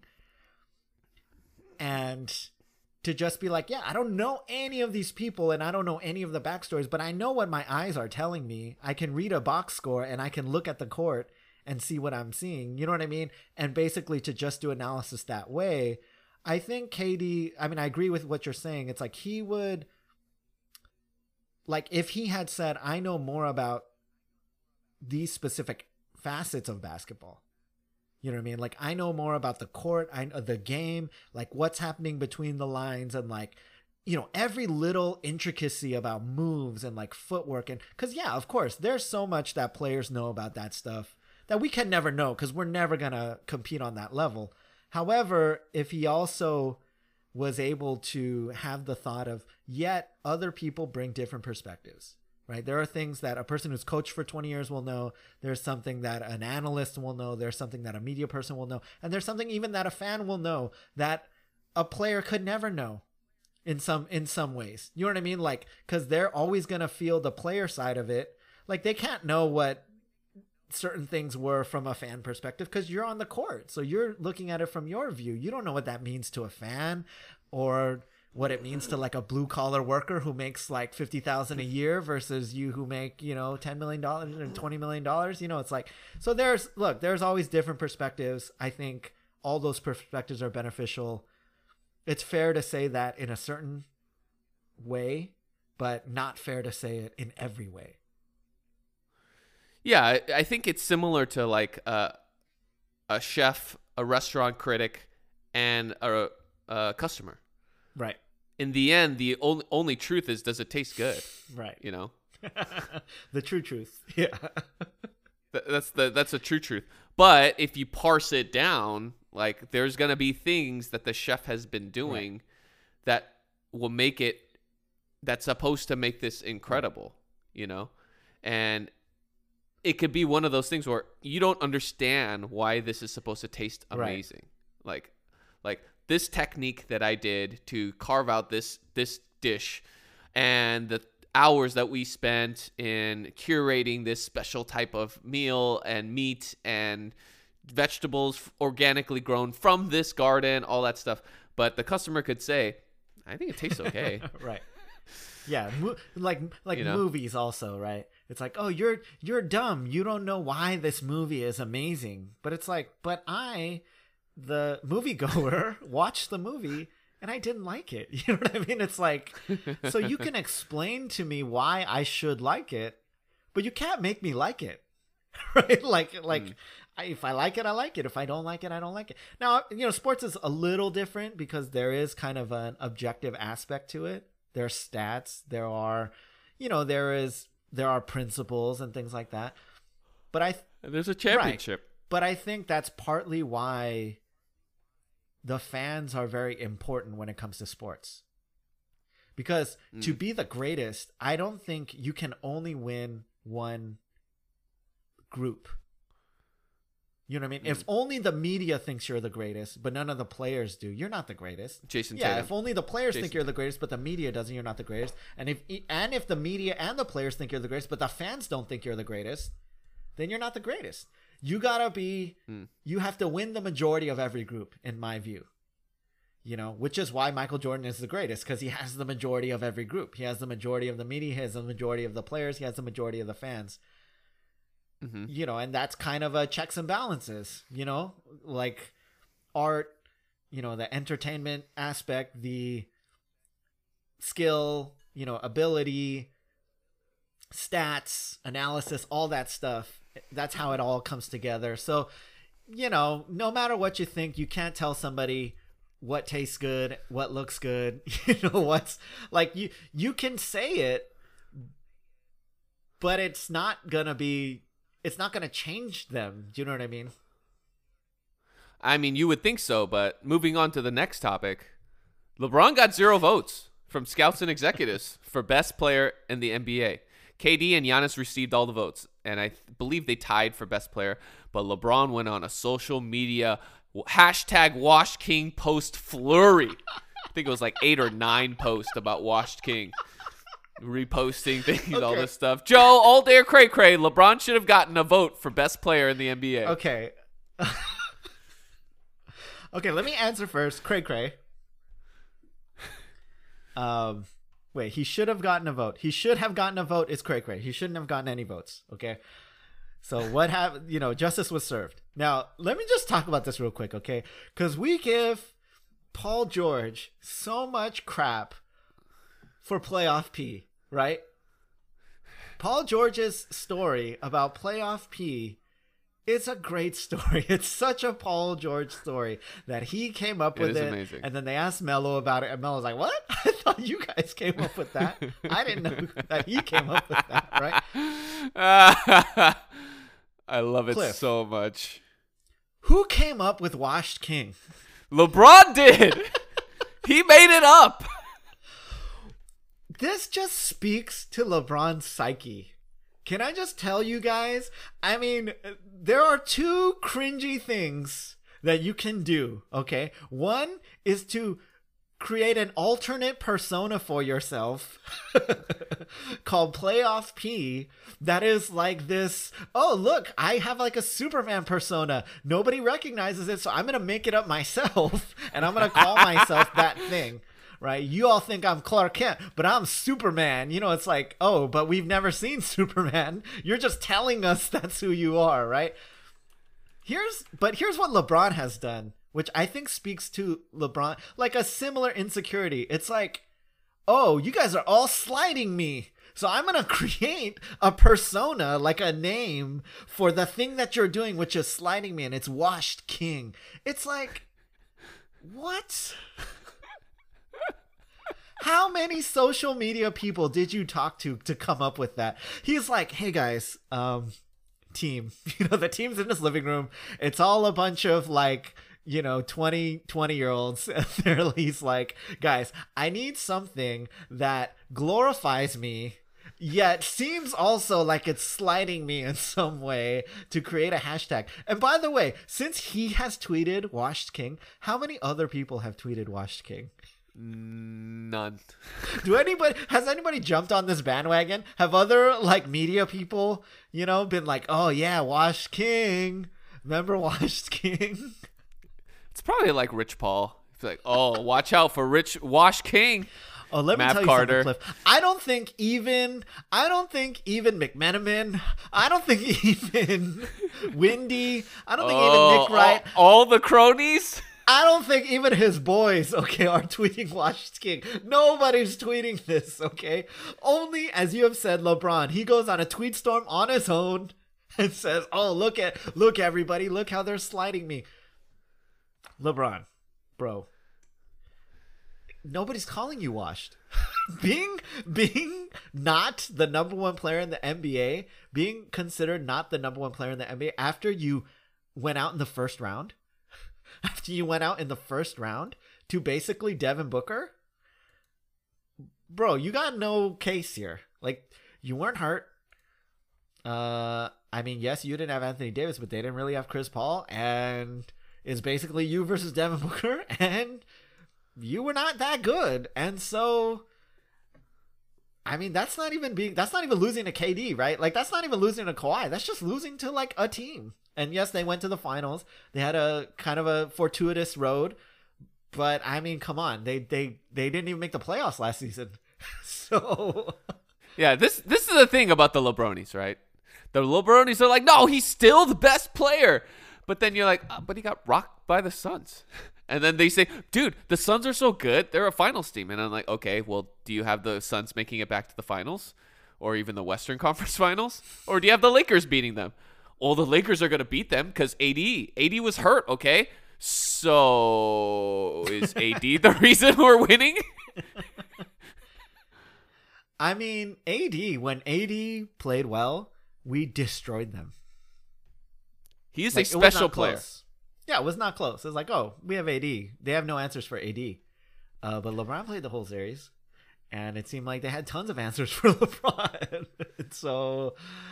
And to just be like, yeah, I don't know any of these people and I don't know any of the backstories, but I know what my eyes are telling me. I can read a box score and I can look at the court and see what I'm seeing. You know what I mean? And basically to just do analysis that way, I think K D, I mean, I agree with what you're saying. It's like he would, like if he had said, I know more about these specific facets of basketball. You know what I mean? Like I know more about the court, I the game, like what's happening between the lines and like, you know, every little intricacy about moves and like footwork. And cause yeah, of course, there's so much that players know about that stuff that we can never know because we're never going to compete on that level. However, if he also was able to have the thought of, yet other people bring different perspectives. Right. There are things that a person who's coached for twenty years will know. There's something that an analyst will know. There's something that a media person will know. And there's something even that a fan will know that a player could never know in some in some ways. You know what I mean? Like, because they're always going to feel the player side of it. Like they can't know what certain things were from a fan perspective because you're on the court. So you're looking at it from your view. You don't know what that means to a fan or what it means to like a blue collar worker who makes like fifty thousand a year versus you who make, you know, ten million dollars and twenty million dollars. You know, it's like, so there's, look, there's always different perspectives. I think all those perspectives are beneficial. It's fair to say that in a certain way, but not fair to say it in every way. Yeah. I, I think it's similar to like uh, a chef, a restaurant critic, and a, a customer. Right. In the end, the only only truth is, does it taste good? Right. You know, the true truth. Yeah. Th- that's the that's the true truth. But if you parse it down, like there's gonna be things that the chef has been doing right. that will make it, that's supposed to make this incredible. You know, and it could be one of those things where you don't understand why this is supposed to taste amazing. Right. Like, like. This technique that I did to carve out this this dish and the hours that we spent in curating this special type of meal and meat and vegetables organically grown from this garden, all that stuff. But the customer could say, I think it tastes okay. Right. Yeah, mo- like like you know? Movies also, right? It's like, oh, you're you're dumb. You don't know why this movie is amazing. But it's like, but I... the moviegoer watched the movie and I didn't like it. You know what I mean? It's like, so you can explain to me why I should like it, but you can't make me like it. Right? Like, like mm. I, if I like it, I like it. If I don't like it, I don't like it. Now, you know, sports is a little different because there is kind of an objective aspect to it. There are stats. There are, you know, there is, there are principles and things like that. But I, and there's a championship. Right. But I think that's partly why the fans are very important when it comes to sports. Because mm. to be the greatest, I don't think you can only win one group. You know what I mean? Mm. If only the media thinks you're the greatest, but none of the players do, you're not the greatest. Jason Yeah, Tatum. if only the players Jason think you're the greatest, but the media doesn't, you're not the greatest. And if and if the media and the players think you're the greatest, but the fans don't think you're the greatest, then you're not the greatest. You gotta be, mm. you have to win the majority of every group, in my view. You know, which is why Michael Jordan is the greatest, because he has the majority of every group. He has the majority of the media, he has the majority of the players, he has the majority of the fans. Mm-hmm. You know, and that's kind of a checks and balances, you know, like art, you know, the entertainment aspect, the skill, you know, ability, stats, analysis, all that stuff. That's how it all comes together. So, you know, no matter what you think, you can't tell somebody what tastes good, what looks good, you know, what's like, you, you can say it, but it's not gonna be, it's not gonna change them. Do you know what I mean? I mean, you would think so, but moving on to the next topic, LeBron got zero votes from scouts and executives for best player in the N B A. K D and Giannis received all the votes, and I th- believe they tied for best player. But but LeBron went on a social media hashtag Washed King post flurry. I think it was like eight or nine posts about Washed King. Reposting things, okay. all this stuff. Joe, all day cray cray. LeBron should have gotten a vote for best player in the N B A. Okay. Okay, let me answer first. Cray cray. Um, wait, he should have gotten a vote. He should have gotten a vote. It's cray cray. He shouldn't have gotten any votes. Okay. So what happened? You know, justice was served. Now, let me just talk about this real quick, okay? Because we give Paul George so much crap for playoff P. Right? Paul George's story about playoff P is a great story. It's such a Paul George story that he came up with it. It is amazing. And then they asked Melo about it, and Melo's like, "What? I thought you guys came up with that. I didn't know that he came up with that." Right? Uh, I love it Cliff, so much. Who came up with Washed King? LeBron did. He made it up. This just speaks to LeBron's psyche. Can I just tell you guys? I mean, there are two cringy things that you can do, okay? One is to create an alternate persona for yourself called Playoff P that is like this, oh, look, I have like a Superman persona. Nobody recognizes it, so I'm going to make it up myself, and I'm going to call myself that thing. Right? You all think I'm Clark Kent, but I'm Superman. You know, it's like, oh, but we've never seen Superman. You're just telling us that's who you are, right? Here's, but here's what LeBron has done, which I think speaks to LeBron, like a similar insecurity. It's like, oh, you guys are all sliding me. So I'm going to create a persona, like a name for the thing that you're doing, which is sliding me, and it's Washed King. It's like, what? How many social media people did you talk to to come up with that? He's like, hey guys, um, team, you know, the team's in this living room. It's all a bunch of like, you know, twenty, twenty year olds. He's like, guys, I need something that glorifies me, yet seems also like it's sliding me in some way to create a hashtag. And by the way, since he has tweeted Washed King, how many other people have tweeted Washed King? None. Do anybody has anybody jumped on this bandwagon? Have other like media people, you know, been like, "Oh yeah, Washed King. Remember Washed King?" It's probably like Rich Paul. It's like, "Oh, watch out for Rich Washed King." Oh, let me Matt tell you Carter. something, Cliff. I don't think even I don't think even McMenamin, I don't think even Windy, I don't think oh, even Nick Wright, all, all the cronies. I don't think even his boys, okay, are tweeting Washed King. Nobody's tweeting this, okay? Only, as you have said, LeBron. He goes on a tweet storm on his own and says, oh, look at, look everybody, look how they're sliding me. LeBron, bro, nobody's calling you washed. being, being not the number one player in the N B A, being considered not the number one player in the N B A after you went out in the first round, after you went out in the first round to basically Devin Booker, bro, you got no case here. Like, you weren't hurt. Uh, I mean, yes, you didn't have Anthony Davis, but they didn't really have Chris Paul, and it's basically you versus Devin Booker, and you were not that good. And so, I mean, that's not even being, that's not even losing to K D, right? Like, that's not even losing to Kawhi. That's just losing to like a team. And yes, they went to the finals. They had a kind of a fortuitous road, but I mean, come on, they they they didn't even make the playoffs last season. So yeah, this this is the thing about the LeBronis, right? The LeBronis are like, no, he's still the best player, but then you're like, oh, but he got rocked by the Suns, and then they say, dude, the Suns are so good, they're a finals team, and I'm like, okay, well, do you have the Suns making it back to the finals, or even the Western Conference Finals, or do you have the Lakers beating them? Well, the Lakers are going to beat them because A D. A D was hurt, okay? So is A D the reason we're winning? I mean, A D, when A D played well, we destroyed them. He's like, a special player. Close. Yeah, it was not close. It was like, oh, we have A D. They have no answers for A D. Uh, but LeBron played the whole series. and it seemed like they had tons of answers for LeBron. So,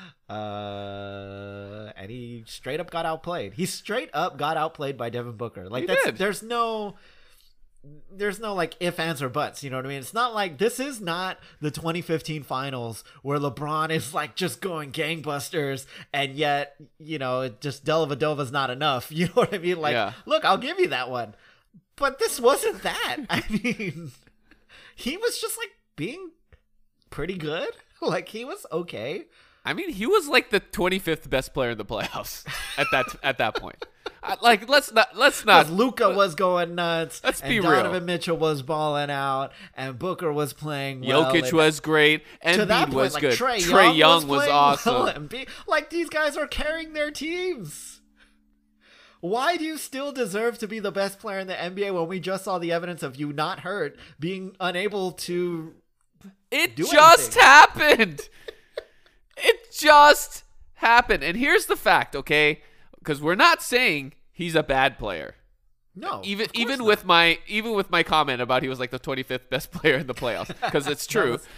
uh, and he straight up got outplayed. He straight up got outplayed by Devin Booker. Like He that's did. there's no. There's no like if, ands, or buts. You know what I mean? It's not like this is not the twenty fifteen finals where LeBron is like just going gangbusters and yet, you know, it just Dellavedova's not enough. You know what I mean? Like, Yeah. look, I'll give you that one. But this wasn't that. I mean, he was just like being pretty good. Like he was okay. I mean, he was like the twenty-fifth best player in the playoffs at that at that point. I, like, let's not let's not. Luka was going nuts. Let's and be Donovan real. Mitchell was balling out, and Booker was playing well. Jokic and was great. to that Embiid point, was like good. Trey Trey Young, Young was playing awesome. well. Embiid- like these guys are carrying their teams. Why do you still deserve to be the best player in the N B A when we just saw the evidence of you not hurt, being unable to? It do just anything? happened. It just happened. And here's the fact, okay? Because we're not saying he's a bad player. No, Even of course even not. with my even with my comment about he was like the twenty-fifth best player in the playoffs, because it's true. was-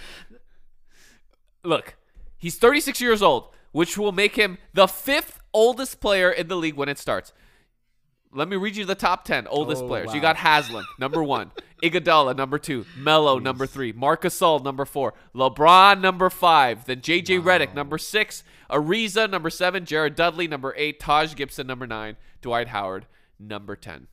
Look, he's thirty-six years old, which will make him the fifth oldest player in the league when it starts. Let me read you the top ten oldest Oh, players. wow. You got Haslam, number one. Iguodala, number two. Melo, number three. Marc Gasol, number four. LeBron, number five. Then J J Redick, number six. Ariza, number seven. Jared Dudley, number eight. Taj Gibson, number nine. Dwight Howard, number ten.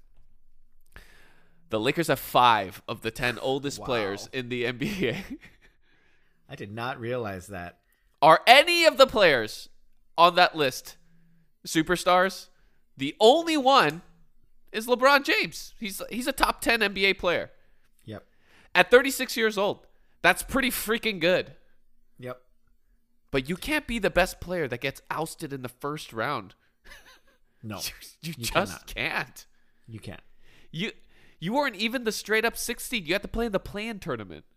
The Lakers have five of the ten oldest Wow. players in the N B A. I did not realize that. Are any of the players on that list superstars? The only one is LeBron James. He's he's a top ten N B A player Yep. at thirty-six years old. That's pretty freaking good. Yep. But you can't be the best player that gets ousted in the first round. No, You, You just cannot. can't. you can't. You you weren't even the straight up sixteen. You had to play in the play-in tournament.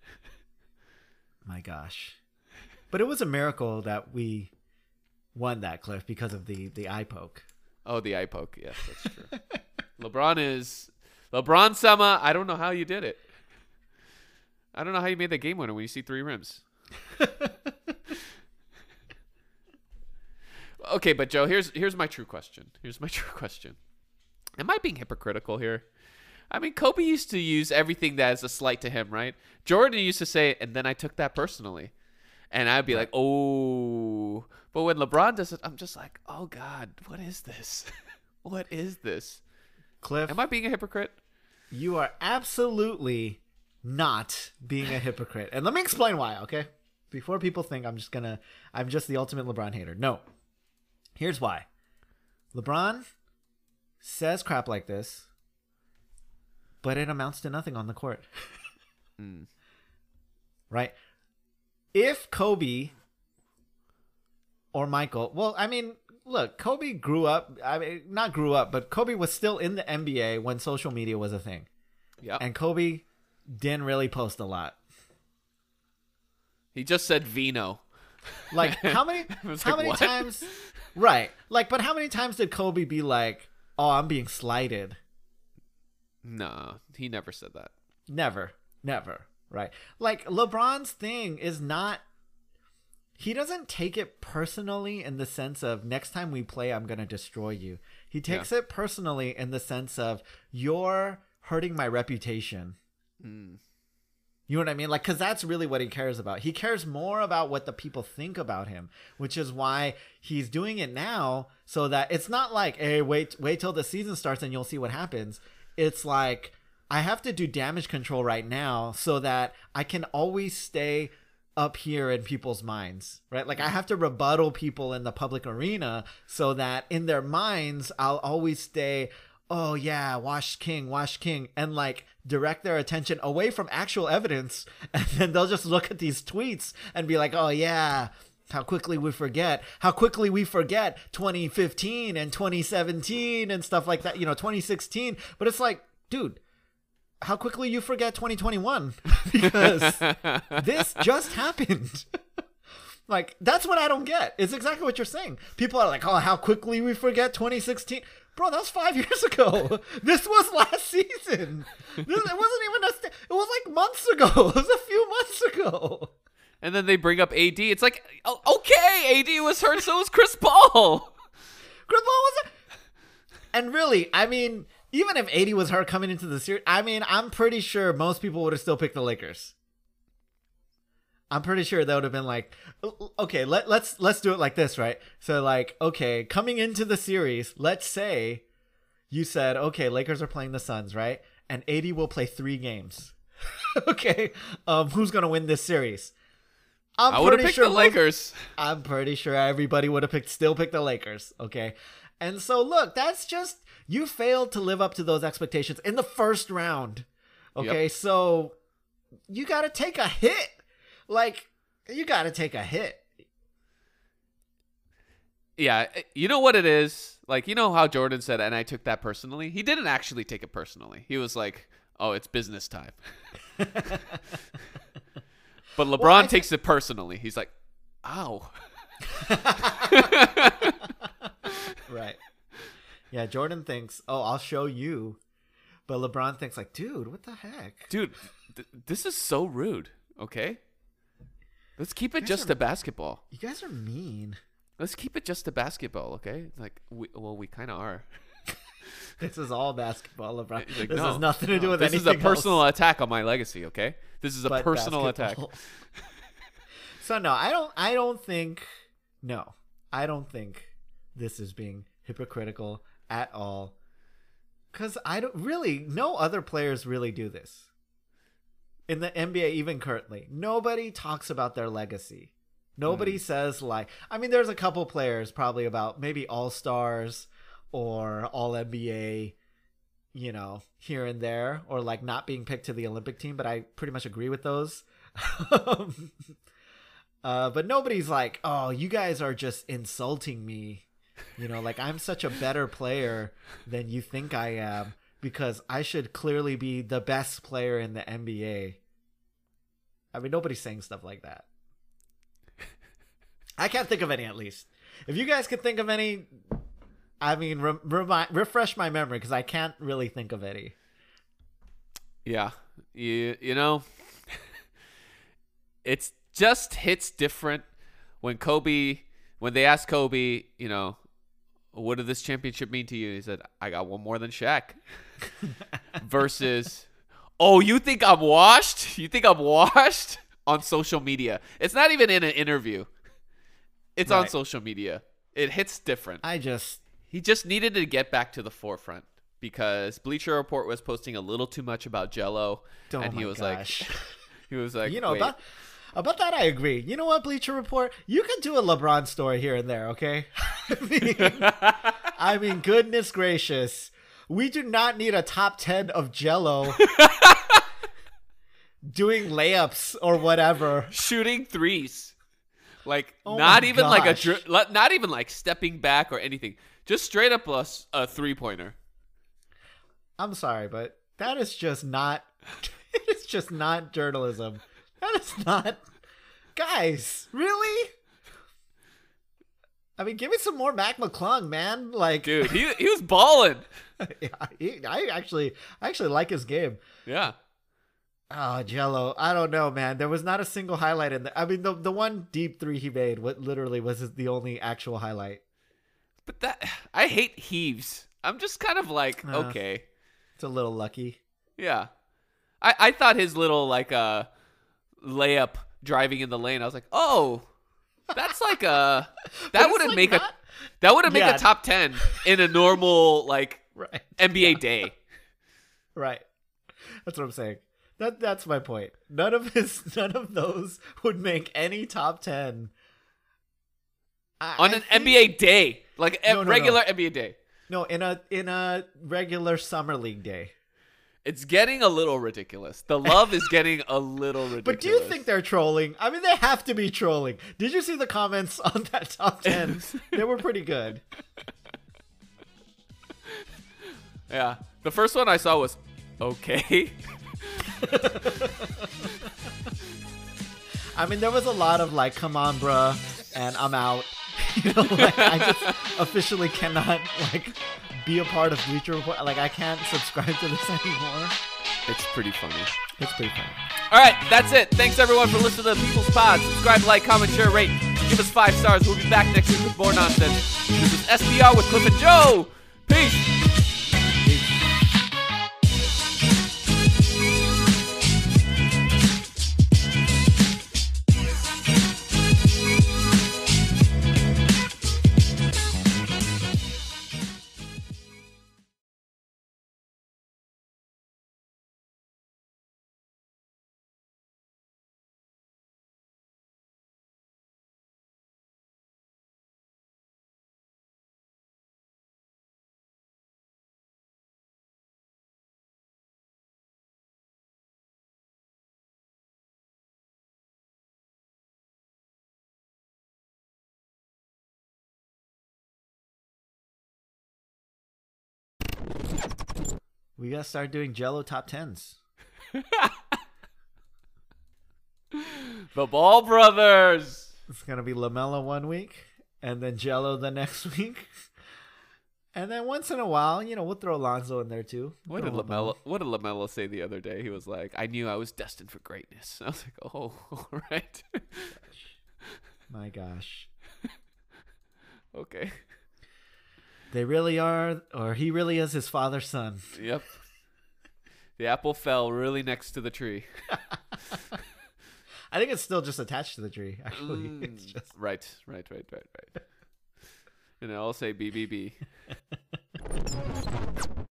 My gosh. But it was a miracle that we won that, Cliff, because of the the eye poke. Oh, the eye poke. Yes, that's true. LeBron is LeBron Sama. I don't know how you did it. I don't know how you made that game winner when you see three rims. Okay, but Joe, here's here's my true question. Here's my true question. Am I being hypocritical here? I mean, Kobe used to use everything that is a slight to him, right? Jordan used to say, and then I took that personally. And I'd be like, oh. But when LeBron does it, I'm just like, oh, God, what is this? What is this? Cliff, Am I being a hypocrite? you are absolutely not being a hypocrite. And let me explain why, okay? Before people think I'm just gonna I'm just the ultimate LeBron hater. No. Here's why. LeBron says crap like this, but it amounts to nothing on the court. Mm. Right? If Kobe or Michael, well, I mean, look, Kobe grew up, I mean, not grew up, but Kobe was still in the N B A when social media was a thing. Yeah. And Kobe didn't really post a lot. He just said Vino. Like, how many was how like, many what? times right. Like, but how many times did Kobe be like, "Oh, I'm being slighted"? No, he never said that. Never. Never. Right. Like, LeBron's thing is not, he doesn't take it personally in the sense of next time we play, I'm going to destroy you. He takes it personally in the sense of you're hurting my reputation. Mm. You know what I mean? Like, because that's really what he cares about. He cares more about what the people think about him, which is why he's doing it now, so that it's not like, hey, wait, wait till the season starts and you'll see what happens. It's like, I have to do damage control right now so that I can always stay up here in people's minds, right? Like, I have to rebuttal people in the public arena so that in their minds, I'll always stay, oh yeah, Wash King, Wash King, and like direct their attention away from actual evidence. And then they'll just look at these tweets and be like, oh yeah, how quickly we forget, how quickly we forget twenty fifteen and twenty seventeen and stuff like that, you know, twenty sixteen. But it's like, dude, how quickly you forget twenty twenty-one because this just happened. Like, that's what I don't get. It's exactly what you're saying. People are like, oh, how quickly we forget twenty sixteen. Bro, that was five years ago. This was last season. This, it wasn't even a st- it was like months ago. It was a few months go. And then they bring up A D. It's like, oh, okay, A D was hurt, so was Chris Paul. Chris Paul was a- And really, I mean, even if A D was hurt coming into the series, I mean, I'm pretty sure most people would have still picked the Lakers. I'm pretty sure that would have been like, okay, let, let's let's do it like this, right? So like, okay, coming into the series, let's say you said, okay, Lakers are playing the Suns, right? And A D will play three games. Okay, um, who's gonna win this series? I'm I would have pretty picked sure the most- Lakers. I'm pretty sure everybody would have picked, still picked the Lakers. Okay. And so look, that's just, you failed to live up to those expectations in the first round. Okay. Yep. So you got to take a hit. Like, you got to take a hit. Yeah, you know what it is? Like, you know how Jordan said, and I took that personally? He didn't actually take it personally. He was like, oh, it's business time. But LeBron Well, th- takes it personally. He's like, ow. Right. Yeah. Jordan thinks, oh, I'll show you. But LeBron thinks like, dude, what the heck? Dude, th- this is so rude, okay? Let's keep it guys just are- to basketball. You guys are mean. Let's keep it just to basketball, okay? Like, we, well, we kind of are. This is all basketball, LeBron. He's like, this no, has nothing to no, do with this anything is a personal else attack on my legacy, okay? This is a but personal basketball. attack. So no, I don't. I don't think. No, I don't think this is being hypocritical at all. Because I don't really. No other players really do this in the N B A, even currently. Nobody talks about their legacy. Nobody Mm. says like. I mean, there's a couple players probably about maybe all stars or all N B A. You know, here and there, or like not being picked to the Olympic team, but I pretty much agree with those. uh, but nobody's like, oh, you guys are just insulting me. You know, like I'm such a better player than you think I am because I should clearly be the best player in the N B A. I mean, nobody's saying stuff like that. I can't think of any, at least. If you guys could think of any, I mean, re- remi- refresh my memory because I can't really think of any. Yeah, you you know, it's just hits different when Kobe, when they asked Kobe, you know, what did this championship mean to you? He said, I got one more than Shaq. Versus, oh, you think I'm washed? You think I'm washed? On social media. It's not even in an interview. It's on Right. social media. It hits different. I just, He just needed to get back to the forefront because Bleacher Report was posting a little too much about Jello, oh and he my was gosh. like, he was like, you know, Wait. about about that I agree. You know what, Bleacher Report? You can do a LeBron story here and there, okay? I mean, I mean, goodness gracious. We do not need a top ten of Jello doing layups or whatever. shooting threes, like Oh not my even like a gosh. dri- le- not even like stepping back or anything, just straight up a, s- a three pointer. I'm sorry, but that is just not it's just not journalism. That is not guys, really? I mean, give me some more Mac McClung, man. Like Dude, he he was balling. yeah, he, I actually I actually like his game. Yeah. Oh, Jello. I don't know, man. There was not a single highlight in there. I mean, the the one deep three he made, what literally was his- the only actual highlight. But that I hate heaves. I'm just kind of like, Uh. okay. It's a little lucky. Yeah. I, I thought his little like uh layup driving in the lane, I was like, oh, that's like a But that it's, wouldn't like, make not- a that wouldn't make Yeah. a top ten in a normal like right. N B A day. Right. That's what I'm saying. That that's my point. None of his none of those would make any top ten. I, On I an think- N B A day. Like a No, no, regular no. N B A day. No, in a in a regular summer league day. It's getting a little ridiculous. The love is getting a little ridiculous. But do you think they're trolling? I mean, they have to be trolling. Did you see the comments on that top ten? They were pretty good. Yeah. The first one I saw was okay. I mean, there was a lot of like, "Come on, bruh," and "I'm out." You know, like I just officially cannot like be a part of Bleacher Report. Like I can't subscribe to this anymore. It's pretty funny. It's pretty funny. All right, that's it. Thanks everyone for listening to the People's Pod. Subscribe, like, comment, share, rate. Give us five stars. We'll be back next week with more nonsense. This is S B R with Cliff and Joe. Peace. We gotta start doing Jello top tens. The Ball Brothers. It's gonna be LaMelo one week, and then Jello the next week, and then once in a while, you know, we'll throw Alonzo in there too. What did LaMelo? What did LaMelo say the other day? He was like, "I knew I was destined for greatness." I was like, "Oh, all right." My gosh. Okay. They really are, or he really is his father's son. Yep. The apple fell really next to the tree. I think it's still just attached to the tree, actually. Mm, it's just... Right, right, right, right, right. And I'll say B B B.